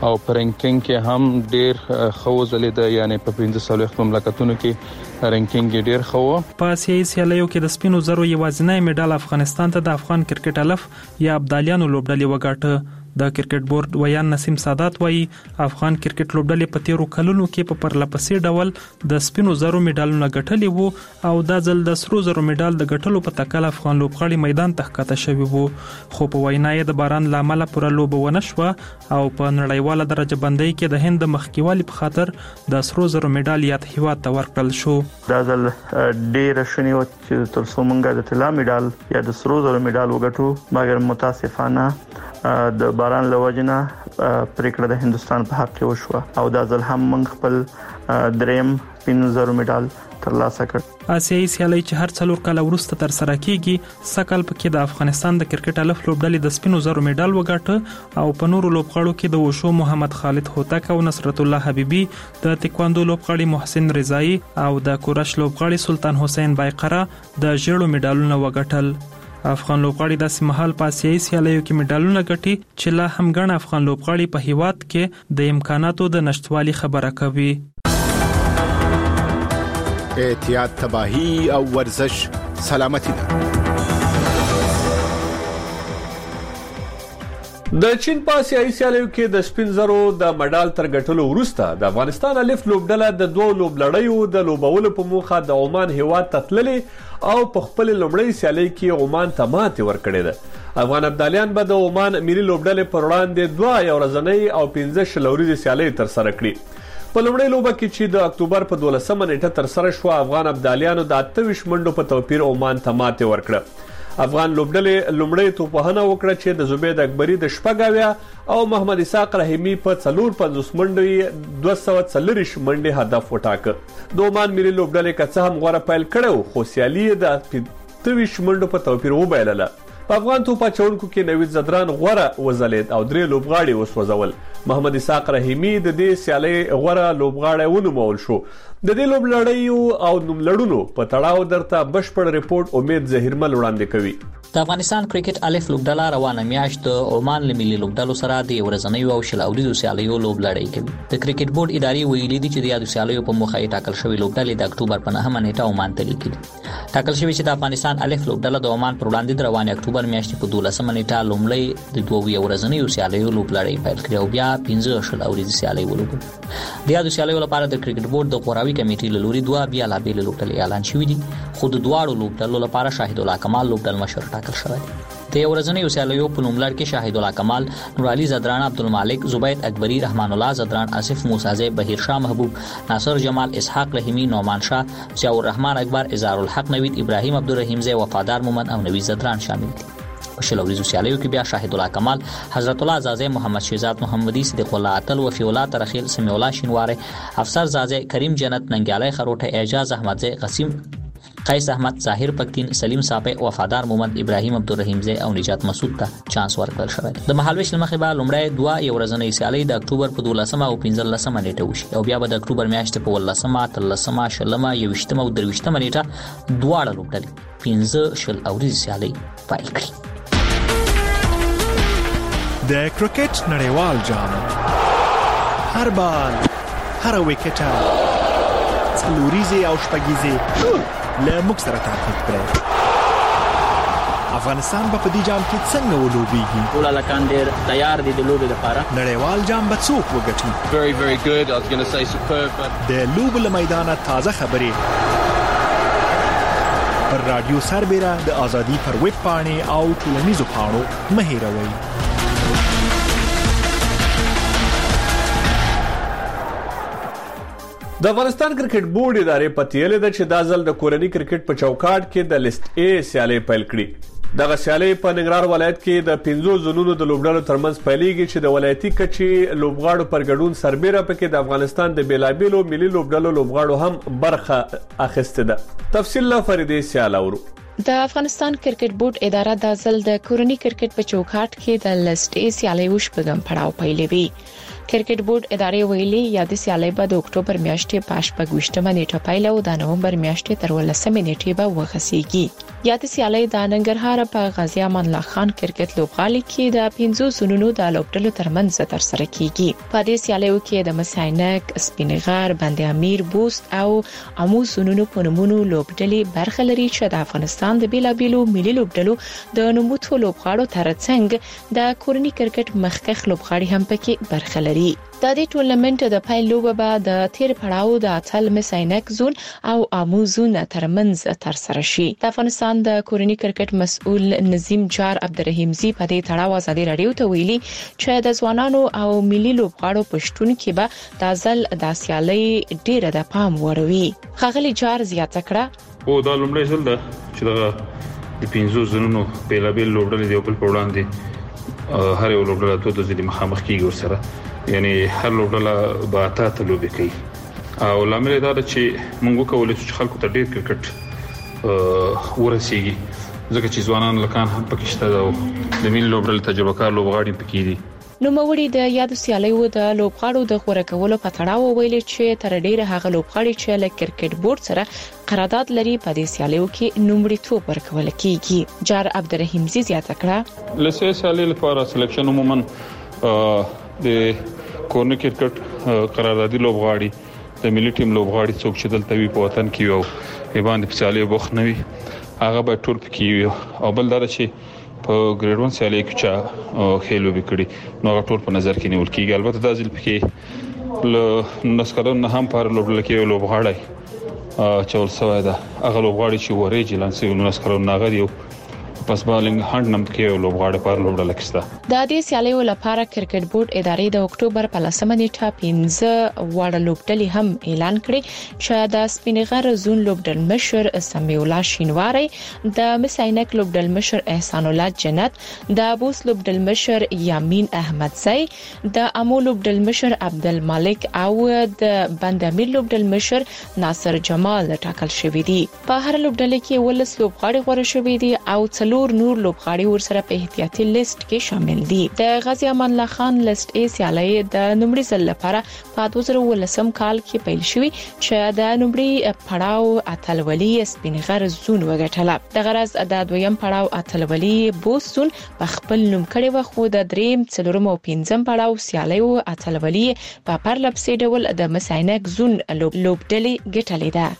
او په رینکینګ کې هم ډیر خوځلې ده، یعنی په پنځه سلوخ مملکتونو کې رینکینګ ډیر خو. په آسیایي سیالیو کې د سپینو زرو یوازینی میډال افغانستان ته د افغان کرکټ الف یا ابدالیانو لوبډلې وګاټه. د کرکټ بورډ ویان نسیم سادات وایي افغان کرکټ لوبډلې په تیرو کلونو کې په پرلپسې ډول د سپینو زرو میډالونه ګټلي وو او د ځل د سرو زرو میډال د ګټلو په تکل افغان لوبغاړي میدان ته ښکته شوي وو، خو په وینا یې د باران لامل پوره لوبه ونه شوه او په نړیواله درجه بندۍ کې د هند د مخکیوالي په خاطر د سرو زرو میډال یاد هیواد ته ورکړل شو. دا ځل ډېر شنی و چې تر څو مونږه د طلا میډال یا د سرو زرو میډال وګټو، مګر متاسفانه د باران لوجنه پریکړه د هندستان په حق کې وشوه او دا ځل هم موږ خپل دریم پنځه میډال ترلاسه کړ. آسیایي سیالي چې هر څلور کال وروسته تر سره کیږي، سکل پکې د افغانستان د کرکټ الف لوبډلې د سپینو زرو میډال وګاټه او په نورو لوبغاړو کې د وشو محمد خالد هوتک او نصرت الله حبیبي، د تکواندو لوبغاړي محسن رضایی او د کورش لوبغاړي سلطان حسین بایقره د ژړو میډالونه وګاټل. افغان لوبغاړي د سیمهال په آسیایي سیالیو کې میډالونه ګټي چې لا هم ګڼ افغان لوبغاړي په هیواد کې د امکاناتو د نشټوالي خبره کوي. احتیاط، تباہی او ورزش سلامتی ده. د چین په آسیایي سیالیو کې د سپین زرو د مډال تر ګټلو وروسته د افغانستان الف لوبډله د دوه لوبلړیو د لوبولو په موخه د عمان هیواد ته تللې او په خپل لومړی سیالي کې عمان ته ماتې ورکړې ده. افغان ابدالیان به د عمان ملي لوبډلې پر وړاندې دوه یو ورځنۍ او پنځه شل ورځې سیالي تر سره کړې. په لومړی لوبه کې چې د اکتوبر په دولسمه نیټه تر سره شو، افغان ابدالیانو د اته ویشت منډو په توپیر عمان ته ماتې ورکړه. افغان لوبډلې لومړی توپخانه وکړه چې د زبید اکبري د شپږاویا او محمد اسحاق رحیمي په څلور پنځوس منډو دوه سوه څلوېښت منډې هدف وټاکه. د عمان ملي لوبډلې که څه هم غوره پیل کړو، خو سیالي د اته ویشت منډو په توپیر وبایلله. په افغان توپ اچونکو کې نوید زدران غوره وځلید او درې لوبغاړي وسوځول. محمد اسحاق رحیمي د دې سیالي غوره لوبغاړی ونومول شو. د دې لوبلړیو او نوملړونو په تړاو درته بشپړ ریپورت امید زهیرمل وړاندې کوي. د افغانستان کرکټ الف لوبډله روانه میاشت د عمان له ملي لوبډلو سره د ورځنیو او شل اوریزو سیالیو لوبلړۍ کوي. د کرکټ بورډ اداري ویلي دي چې د یادو سیالیو په موخه یې ټاکل شوی لوبډلې د اکتوبر په نهمه نیټه عمان ته لیکلي. ټاکل شوی چې د افغانستان الف لوبډله د عمان پر وړاندې د روانې اکتوبر میاشتې په دولسمه نیټه لومړی د دوه ورځنیو سیالیو لوبلړۍ پیل کړې او بیا پنځه شل اوریزې سیالۍ ولوبل. د یادو سیالیو لپاره د کرکټ بورډ د غوراوي کمیټې له لوري دوه بیا لا بیل لوبډلې اعلان شوې دي، خو د دواړو لوبډلو لپاره شاهد الله کمال لوبډل مشر ټاکل شوی دی. د ورځنیو سیالیو په نوملړ کې شاهد الله کمال، نور علي زدران، عبدالمالک، زبید اکبری، رحمان الله زدران، آصف موسازی، بهیر شاه محبوب، ناصر جمال، اسحاق رحیمی، نعمان شاه، ضیاء الرحمن اکبر، اظهار الحق نوید، ابراهیم عبدالرحیم زی، وفادار مومن او نوید زدران شامل دي. په شل ورځو سیالیو کې بیا شاهد الله کمال، حضرت الله زازی، محمد شهزاد محمدی، صدیق الله عطل، وفی الله ترخیل، سمیع الله شینواری، افسر زازی، کریم جنت، ننګیالی خروټه، اعجاز احمدزی، قسیم قیس احمد، ظاهر پکتین، سلیم صافی، وفادار مومند، ابراهیم عبدالرحیم زی او نجات مسعود ته چانس ورکړل شوی. د مهالویش لمخې به لومړی دوه یو ورځنۍ سیالۍ د اکتوبر په دولسمه او پنځلسمه نیټه وشي او بیا به د اکتوبر میاشتې په ولسمه، اتلسمه، شلمه، یوویشتمه او درویشتمه نیټه دواړه لوبډلې پنځه شل اوریزې سیالۍ پیل کړي. د کرکټ نړیوال جام، هر بال، هر وکټه، څلوریزې او شپږیزې له موږ سره تعقیب کړئ. افغانستان به په دې جام کې څنګه ولوبېږي؟ ټول هلکان ډېر تیار دي د لوبې لپاره. نړیوال جام به څوک وګټي؟ very very good. I was going to say superb. د لوبو له میدانه تازه خبرې پر رادیو سربېره د ازادي پر ویب پاڼې او ټولنیزو پاڼو مه هېروئ. د افغانستان کرکټ بورډ ادارې پتیلې ده چې دا ځل د کورني کرکټ په چوکاټ کې د لیست A سیالي پیل کړي. دغه سیالي په ننګرهار ولایت کې د پنځو زونونو د لوبډلو ترمنځ پیلېږي چې د ولایتي کچې لوبغاړو پر ګډون سربېره پکې د افغانستان د بیلابېلو ملي لوبډلو لوبغاړو هم برخه اخیسته ده. تفصیل له فریدې سیال اورو. د افغانستان کرکټ بورډ اداره د ځل د کورني کرکټ په چوکاټ کې د لیست A سیالي وشپږم پړاو پیلوي. کرکټ بورډ ادارې ویلي یا د سیالي په د اکتوبر میاشتې په شپږ ویشتمه نیټه پیل او د نومبر میاشتې تر ولسمه نیټې به وغځيږي. یاد سیالي د ننګرهار په غازی امان الله خان کرکټ لوبغالي کې د پنځو زونونو د لوبډلو ترمنځ تر سره کیږي. په دې سیالیو کې د مساینک، سپینغار، بند امیر، بوست او امو زونونو په نومونو لوبډلې برخه لري چې د افغانستان د بیلابیلو ملي لوبډلو د نوموتو لوبغاړو ترڅنګ د کورني کرکټ مخکخ لوبغاړي هم پکې برخه لري. د دې ټورنمنت د پای لوبه به د تیر پړاو د اتل مساینک زون او امو زون ترمنځ تر سره شي. د افغانستان د کورني کرکټ مسؤل نظیم جار عبدالرحیمزی په دې تړاو ازادي رادیو ته ویلي چې د ځوانانو او ملي لوبغاړو پښتون کې به د ځل د سیالي ډیره د پام وروي. خغلی جار زیاته کړه او د لومړي ځل د چې د پنځو زونونو په لابل لوبډلې دی په وړاندې هر یو لوبډله دوه ځلې مخامخ کیږي ورسره، یعنی هر لوبډله به اته لوبې کوي او لامل دا ده چې موږ کولای شو چې خلکو ته ډیر کرکټ ورسیږي ځکه چې ځوانان لکان هم پکې شته او د ملي لوبډلې تجربه کار لوبغاړي پکې دي. نو موري د یاد سیالیو د لوبغاړو د غوړه کولو په تړاو ویلي چې تر ډیره هغه لوبغاړي چې له کرکټ بورډ سره قرارداد لري په دې سیالیو کې نومړي توپ ورکول کیږي. جار عبدالرحیمزی زیاته کړه لسه سیالي لپاره سلیکشن عموما د کورني کرکټ قراردادي لوبغاړي د ملي ټیم لوبغاړي څوک چې دلته وي په وطن کې یو ایبان د سیالي بوخ نوي هغه به ټول پکې او بل دا چې په ګریډ ون سیالي کې چې خېلو وکړي نو هغه ټول په نظر کې نیول کیږي. البته دا ځل پکې ل نسکلون نه هم پر لوبډل کې لوبغاړي چول سوای دا هغه لوبغاړي چې ورې جلانسي نو نسکلون نه غوډي پس بالینګ هاند نم کې لوبغاړي پر لوبډل کېستا. د دې سیالیو لپاره کرکټ بورډ ادارې د اکتوبر په لسمه نیټه پنځه وړ لوبډلې هم اعلان کړې چې د سپینغر زون لوبډل مشر سمیولا شینواری، د مساینک لوبډل مشر احسان الله جنت، د بوس لوبډل مشر یامین احمدزی، د امو لوبډل مشر عبدالمالک او د بند امیر لوبډل مشر ناصر جمال ټاکل شوی دي. په هر لوبډل کې ولس لوبغاړي غوړه شوی دي او څلور نور لوبغاړي ورسره په احتیاطي لیست کې شامل دي. د غازی امان الله خان لیست ای سیالي د نومړي ځل لپاره په دوه زره ولسم کال کې پیل شوی چې د نومړي پړاو اتلولي سپینغر زون وګټله. د غرض د دویم پړاو اتلولي بوس زون په خپل نوم کړي و خو د دریم څلورم او پنځم پړاو سیالي او اتلولي په پرلپسې ډول د مساینک زون لوبډلې ګټلې ده.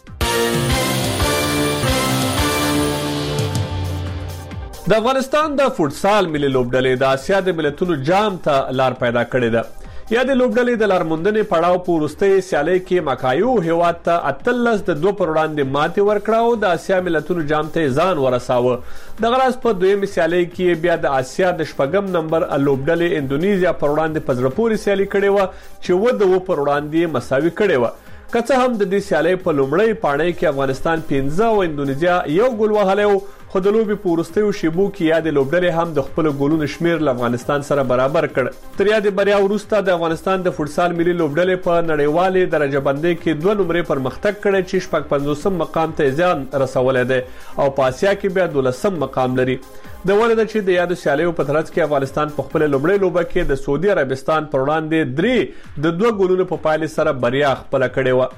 د افغانستان د فوټسال ملي لوبډلې د اسیا د ملتونو جام ته لار پیدا کړې ده. یا د لوبډلې د لارموندنې پړاو په وروستۍ سیالۍ کې مکایو هیواد ته اتلس د دوه پر وړاندې ماتې ورکړه او د اسیا ملتونو جام ته ځان ورساوه. د غراس په دویم سیالۍ کې بیا د اسیا د شپږم نمبر لوبډلې اندونیزیا پر وړاندې په زړه پورې سیالي کړې و چې و د و پر وړاندې مساوي کړې و. که څه هم د دې سیالۍ په لومړۍ پاڼۍ کې افغانستان پنځه او اندونیزیا یو ګول وهلی و، خو د لوبې په وروستیو شیبو کې یا د لوبډلې هم د خپل ګولونو شمیر له افغانستان سره برابر کړ. تر یادې بریا وروسته د افغانستان د فوټسال ملي لوبډلې په نړیوالې درجه بندۍ کې دوه نمرې پرمختګ کړی چې شپږ پنځوسم مقام ته ځان رسولی دی او په اسیا کې بیا دولسم مقام لري. د ولې چې د یادو سیالیو په ترڅ کې افغانستان په خپل لومړۍ لوبه کې د سعودي عربستان پر وړاندې درې د دوه ګولونو په پایلې سره بریا خپل کړې و.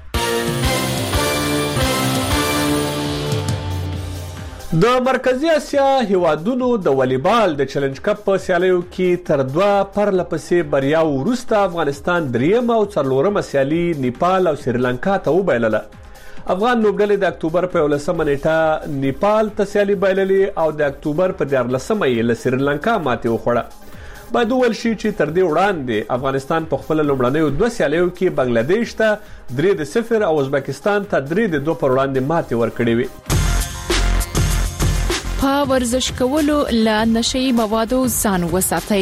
د مرکزی اسیا هیوادونو د والیبال د چیلنج کپ په سیالیو کې تر دوه پرلپسې بریا وروسته افغانستان دریم او څلورمه سیالي نیپال او سریلانکا ته وبایلله. افغان لوبډلې د اکتوبر په یولسمه نیټه نیپال ته سیالي بایللې او د اکتوبر په دیارلسمه یې له سریلانکا ماتې وخوړه. باید وویل شي چې تر دې وړاندې افغانستان په خپل لومړنیو دوه سیالیو کې بنگلاديش ته درې د صفر او ازبکستان ته درې د دوه پر وړاندې ماتې ورکړې وې. په ورزش کولو له نشي موادو ځان وساتئ.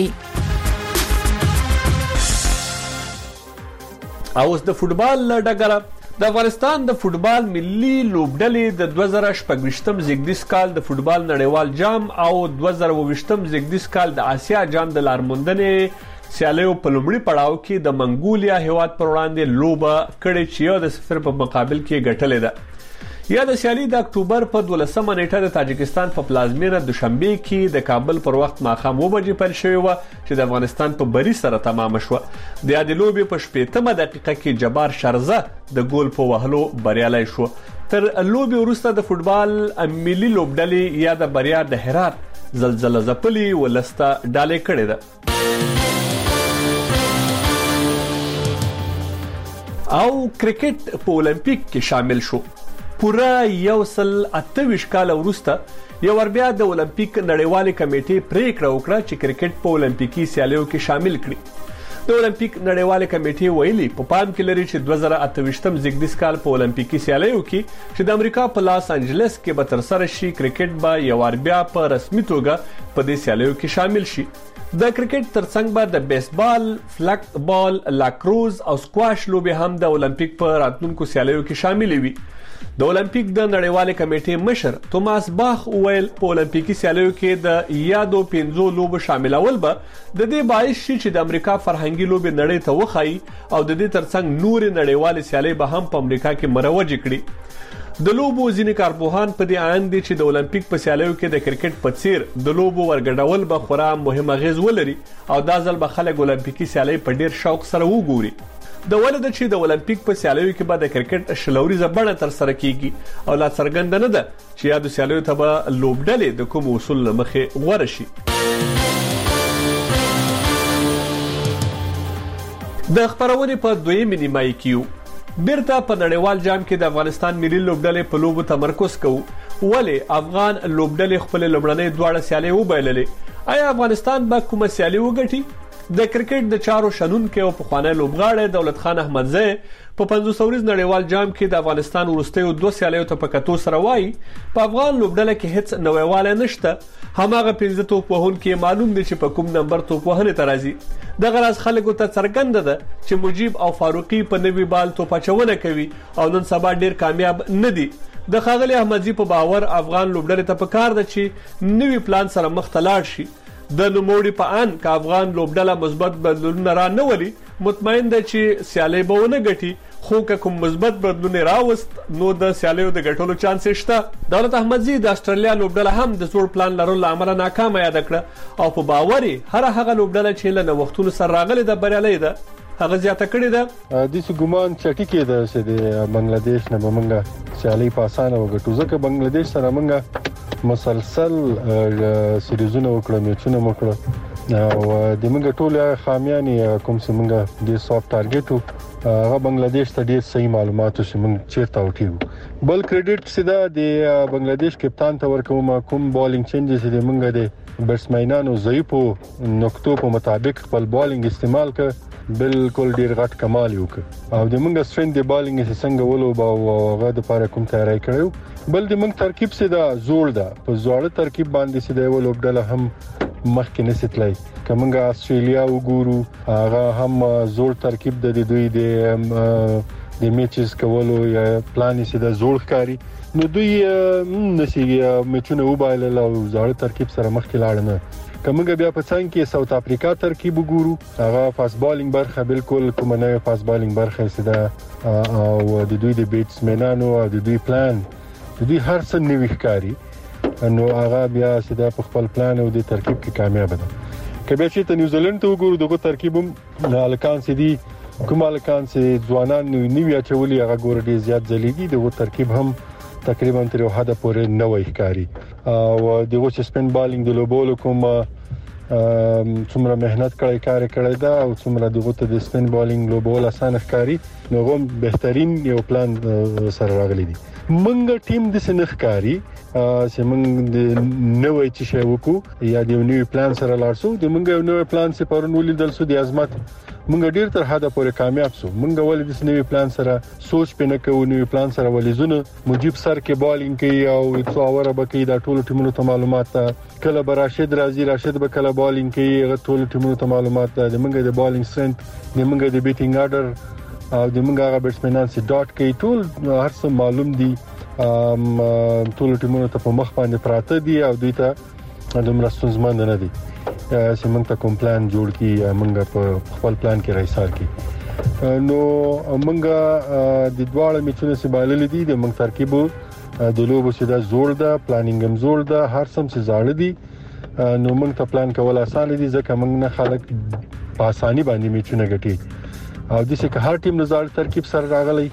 اوس د فوټبال ډګر د افغانستان د فوټبال ملي لوبډلې د دوه زره شپږ زیږدیز کال د فوټبال نړیوال جام او دوه زره اووه زیږدیز کال د آسیا جام د لارموندنې سیالیو په لومړي پړاو کې د منګولیا هیواد پر وړاندې لوبه کړې چې یو د صفر په مقابل کې ګټلې ده. یا د سیالي د اکتوبر په دولسمه نیټه د تاجکستان په پلازمینه دوشنبه کې د کابل پر وخت ماښام اوه بجې پیل شوې وه چې د افغانستان په بری سره تمامه شوه. د یادې لوبې په شپېتمه دقیقه کې جبار شرزه د ګول په وهلو بریالی شو. تر لوبي وروسته د فوتبال ملي لوبډلې یا د بریا د هرات زلزلہ ځپلي ولسته ډالې کړې ده. او کرکټ په اولمپیک کې شامل شو. پورا یو سل اتویش کال وروسته یو ور بیا د اولمپیک نړیوالې کمیټې پریکړه وکړه چې کرکټ په اولمپیکي سیالیو کې شامل کړي. د اولمپیک نړیوالې کمیټې ویلي په پام کې لري چې دوه زره اته ویشتم زیږدیز کال په اولمپیکي سیالیو کې چې د امریکا په لاس انجلس کې به تر سره شي، کرکټ به یو ور بیا په رسمي توګه په دې سیالیو کې شامل شي. د کرکټ ترڅنګ به د بیسبال، فلک بال، لاکروز او سکواش لوبې هم د اولمپیک په راتلونکو سیالیو کې شامل وي. د اولمپیک د نړیوالې کمیټې مشر توماس باخ ویل په اولمپیکي سیالیو کې د یادو پنځو لوبو شاملول به د دې باعث شي چې د امریکا فرهنګي لوبې نړۍ ته وخایي او د دې ترڅنګ نورې نړیوالې سیالۍ به هم په امریکا کې مروج کړي. د لوبو ځینې کارپوهان په دې اند دي چې د اولمپیک په سیالیو کې د کرکټ په څیر د لوبو ورګډول به خورا مهم اغیز ولري او دا ځل به خلک اولمپیکي سیالۍ په ډیر شوق سره وګوري. د ولید چې د اولمپیک په سیالیو کې به د کرکټ شلوريزه بڼه تر سره کیږي او لا څرګند نه ده چې یادو سیالیو ته به لوبډلې د کوم اصول مخه غوړه شي. د خبرونه په دویمه نیمایي کې بیرته په نړیوال جام کې د افغانستان ملي لوبډلې په لوبو تمرکز کوي. ولې افغان لوبډلې خپل لومړنۍ دواړه سیالۍ وبایللې؟ آیا افغانستان به کومه سیالۍ وګټي؟ د کرکټ د چارو شنونکو او پخوانی لوبغاړی دولت خان احمدزی په پنځوس اوريز نړیوال جام کې د افغانستان وروستیو دوه سیالیو ته په کتو سره وایي په افغان لوبډله کې هیڅ نوېواله نشته. هماغه پنځه توپ وهونکي معلوم دي چې په کوم نمبر توپ وهنه ته راځي. د غراز خلکو ته څرګند ده چې مجيب او فاروقي په نوي بال توپ اچونه کوي او نن سبا ډیر کامیاب نه دي. د خاغلی احمدزی په باور افغان لوبډله ته پکار ده چې نوي پلان سره مخ ته لاړ شي. د نوموړي په ان ک افغان لوبډله مثبت بدلون را نه ولي مطمئن ده چې سیالي به ونه ګټي، خو که کوم مثبت بدلون راوست نو د سیالیو د ګټلو چانس شته. دولت احمدزی د استرالیا لوبډله هم د زوړ پلان لرلو عمل ناکام یاد کړ او په باوري هر هغه لوبډله چې له وختونو سره راغلي د بریالي ده هغه زیاته کړې ده. د څه ګمان چټی کې ده چې د بنگلاديش نه بمنګه سیالي په اسانه وګټو ځکه بنگلاديش سره منګه مسلسل سریزونه وکړو میچونه وکړو او د موږ ټول خامیانی کوم څه موږ د سافټ ټارګټو هغه بنگلاديش ته ډیر صحیح معلوماتو چې موږ چیرته وټیو. بل کریډټ سیده د بنگلاديش کپتان ته ورکوم کوم بالینګ چینجز د موږ د بیټسمنانو ضعیفو نقطو په مطابق خپل بالینګ استعمال ک بالکل ډیر غټ کمال وکړ او د موږ سترنګ د بالینګ څنګه ولو او هغه د لپاره کوم تیاری کړو. بل د موږ ترکیب سیده زوړ ده په زوړ ترکیب باندې سیده ولوبډله هم مخکې نسیتلای. کومه استرالیا وګورو هغه هم زوړ ترکیب د دوی د د میچز کولو یا پلان سیده زوړ ښکاری نو دوی نسیږي میچونه وبایل او زوړ ترکیب سره مخکې لاړ نه. کومه بیا په څنګه کې ساوث افریقا ترکیب وګورو هغه فاست بالینګ برخه بالکل کومه نه فاست بالینګ برخه سیده او د دوی د بیټسمنانو او د دوی پلان د دوی هر څه نوی ښکاری نو هغه بیا سیده په خپل پلان او د ترکیب کې کامیاب ده. کبه چې ته نیوزیلند ته وګورو دغه ترکیبم الکان سیدي کوم الکان سي ځوانان نیویا چولي هغه ګور ډیر زیات ځلیدي دغه ترکیب هم تقریبا تر یو حد پورې نوې ښکاری او دغه سپین بالینګ د لوبولو کوم څومره مهنت کړی کار کړی دا او څومره دغه ته د سپین بالینګ لوبول اسانه ښکاری نو هم بهترین یو پلان سره راغلی دی. منګ ټیم د سنخ کاری چې موږ د نوې چې شی وکړو یا د نوې پلان سره لاړ شو د موږ یو نوې پلان چې پرون ولیدل سو د عظمت موږ ډیر تر حده پورې کامیاب شو. موږ ولې د نوې پلان سره سوچ پنه کوو نوې پلان سره ولې زونه مجيب سر کې بالینګ کوي او څو اوره بکې دا ټول ټیمونو ته معلومات کله براشد راځي راشد به کله بالینګ کوي هغه ټول ټیمونو ته معلومات د موږ د بالینګ سټرنث د موږ د بیټینګ اډر او د موږ هغه بیټسمنان سي ډاټ کوي ټول هر څه معلوم دي ام ټول ټیمونو ته په مخ باندې پراته دي او دوی ته د مرستوزمن نه دي چې موږ ته کوم پلان جوړ کی موږ په خپل پلان کې راځار کی نو موږ د دواړو میچونو سي بالل دي د موږ ترکیب د لوبو سیده زوړ ده پلانینګ هم زوړ ده هر سم سي زاړه دي نو موږ ته پلان کول اسانه دي ځکه موږ نه خلک په اساني باندې میچونه ګټي او د څه که هر ټیم نه زاړ ترکیب سره راغلي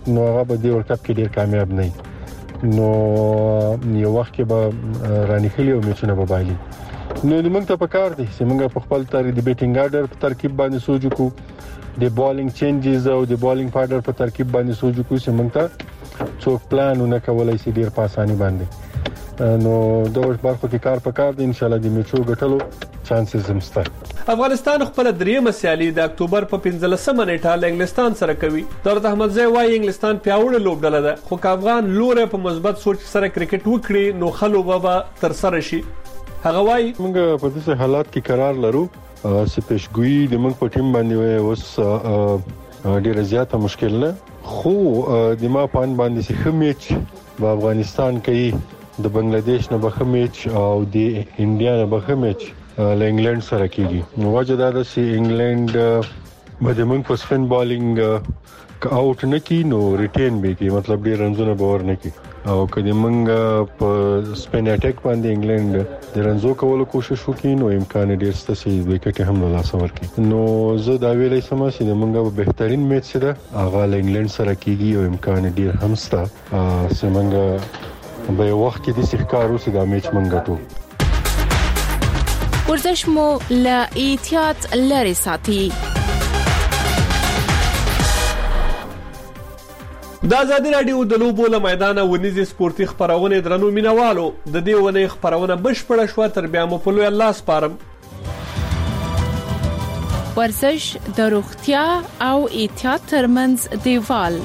نو هغه به د ورلد کپ کې ډیر کامیاب نه نو یو وخت کې به رانیخلی او میچونه به بایلي نو موږ ته پکار دي چې موږ په خپل تاریخ د بیټینګ اډر په ترکیب باندې سوچ وکړو د بالینګ چینجز او د بالینګ پاډر په ترکیب باندې سوچ وکړو چې موږ ته څوک پلانونه کولای شي ډیر په اساني باندې نو دا برخو کې کار پکار دي ان شاء الله د میچو ګټلو چانسز هم شته افغانستان خپل دریمه سیالي د اکتوبر په پنځلسمه نیټه له انګلستان سره کوي. دولت احمدزی وايي انګلستان پیاوړی لوبډله ده خو که افغان لوری په مثبت سوچ سره کرکټ وکړي نو خلو به تر سره شي. هغه وايي موږ په داسې حالات کې قرار لرو چې پېشګویي د موږ په ټیم باندې اوس ډېر زیاته مشکل نه خو د ما پان باندې چې خمیچ په افغانستان کې د بنگلاديش نه به خمیچ او د انډیا نه به خمیچ له انګلند سره کیږي نو وجه دا ده چې انګلند به د موږ په سپین بالینګ آوټ نه کی نو ریټین به کی مطلب ډیر رنزونه باور نه کی او کله موږ په سپین اٹیک باندې انګلند د رنزو کولو کوشش وکړي نو امکان ډیر ست چې وکټ هم لا سور کی نو زه دا ویلې سم چې موږ به بهترین میچ سره هغه انګلند سره کیږي او امکان ډیر هم ست چې موږ به وخت کې د سحکارو سره دا میچ موږ ټو ورزش مو له احتیاط لري ساتي. د ازادي رادیو د لوبو له میدانه ونیزي سپورتي خبرونه درنو مینوالو د دې ونې خبرونه بشپړه شو تر بیا مو په لوی الله سپارم. ورزش د روغتیا او احتیاط ترمنځ دیوال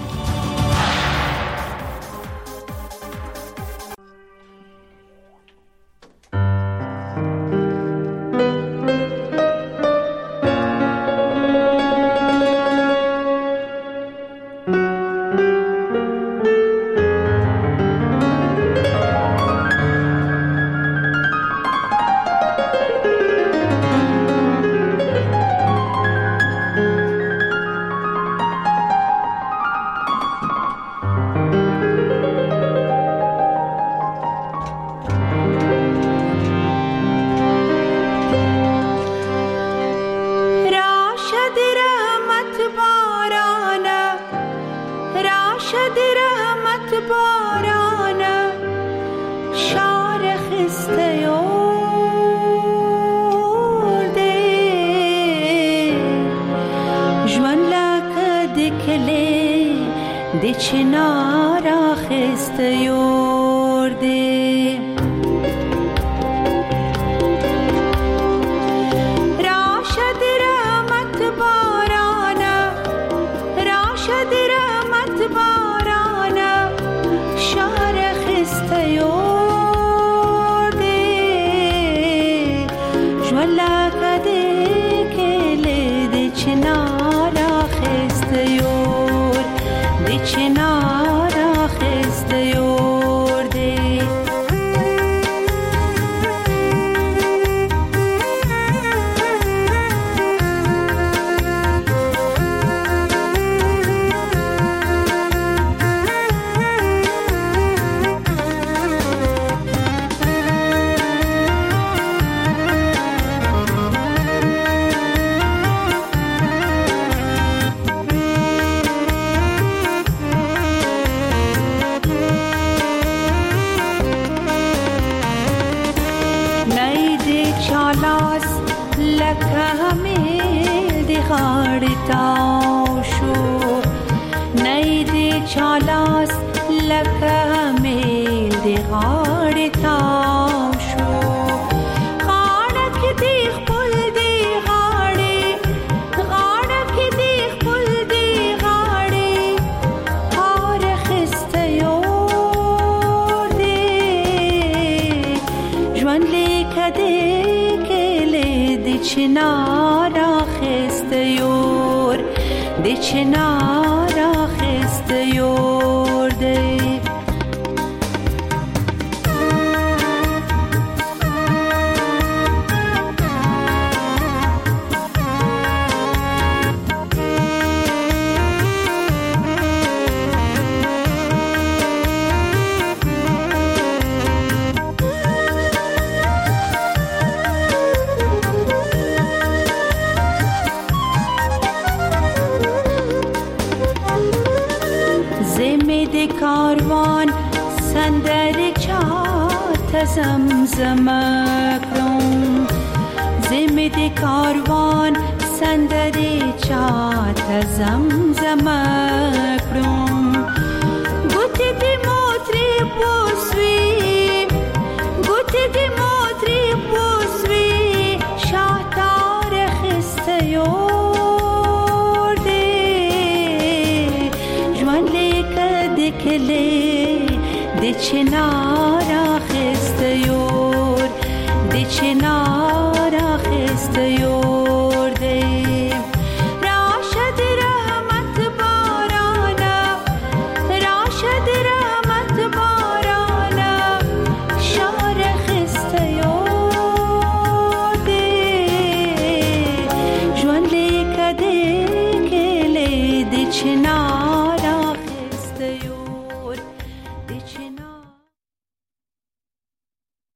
زمزمه کړم زمې د کاروان سندرې چاته زمزمه کړم ګوتې دې مو ترې پوسوي ګوتې دې مو ترې پوسوي شاتار اخیستی اور دی ژوند لیکه د کلي د چنار اخیستی اور د چنار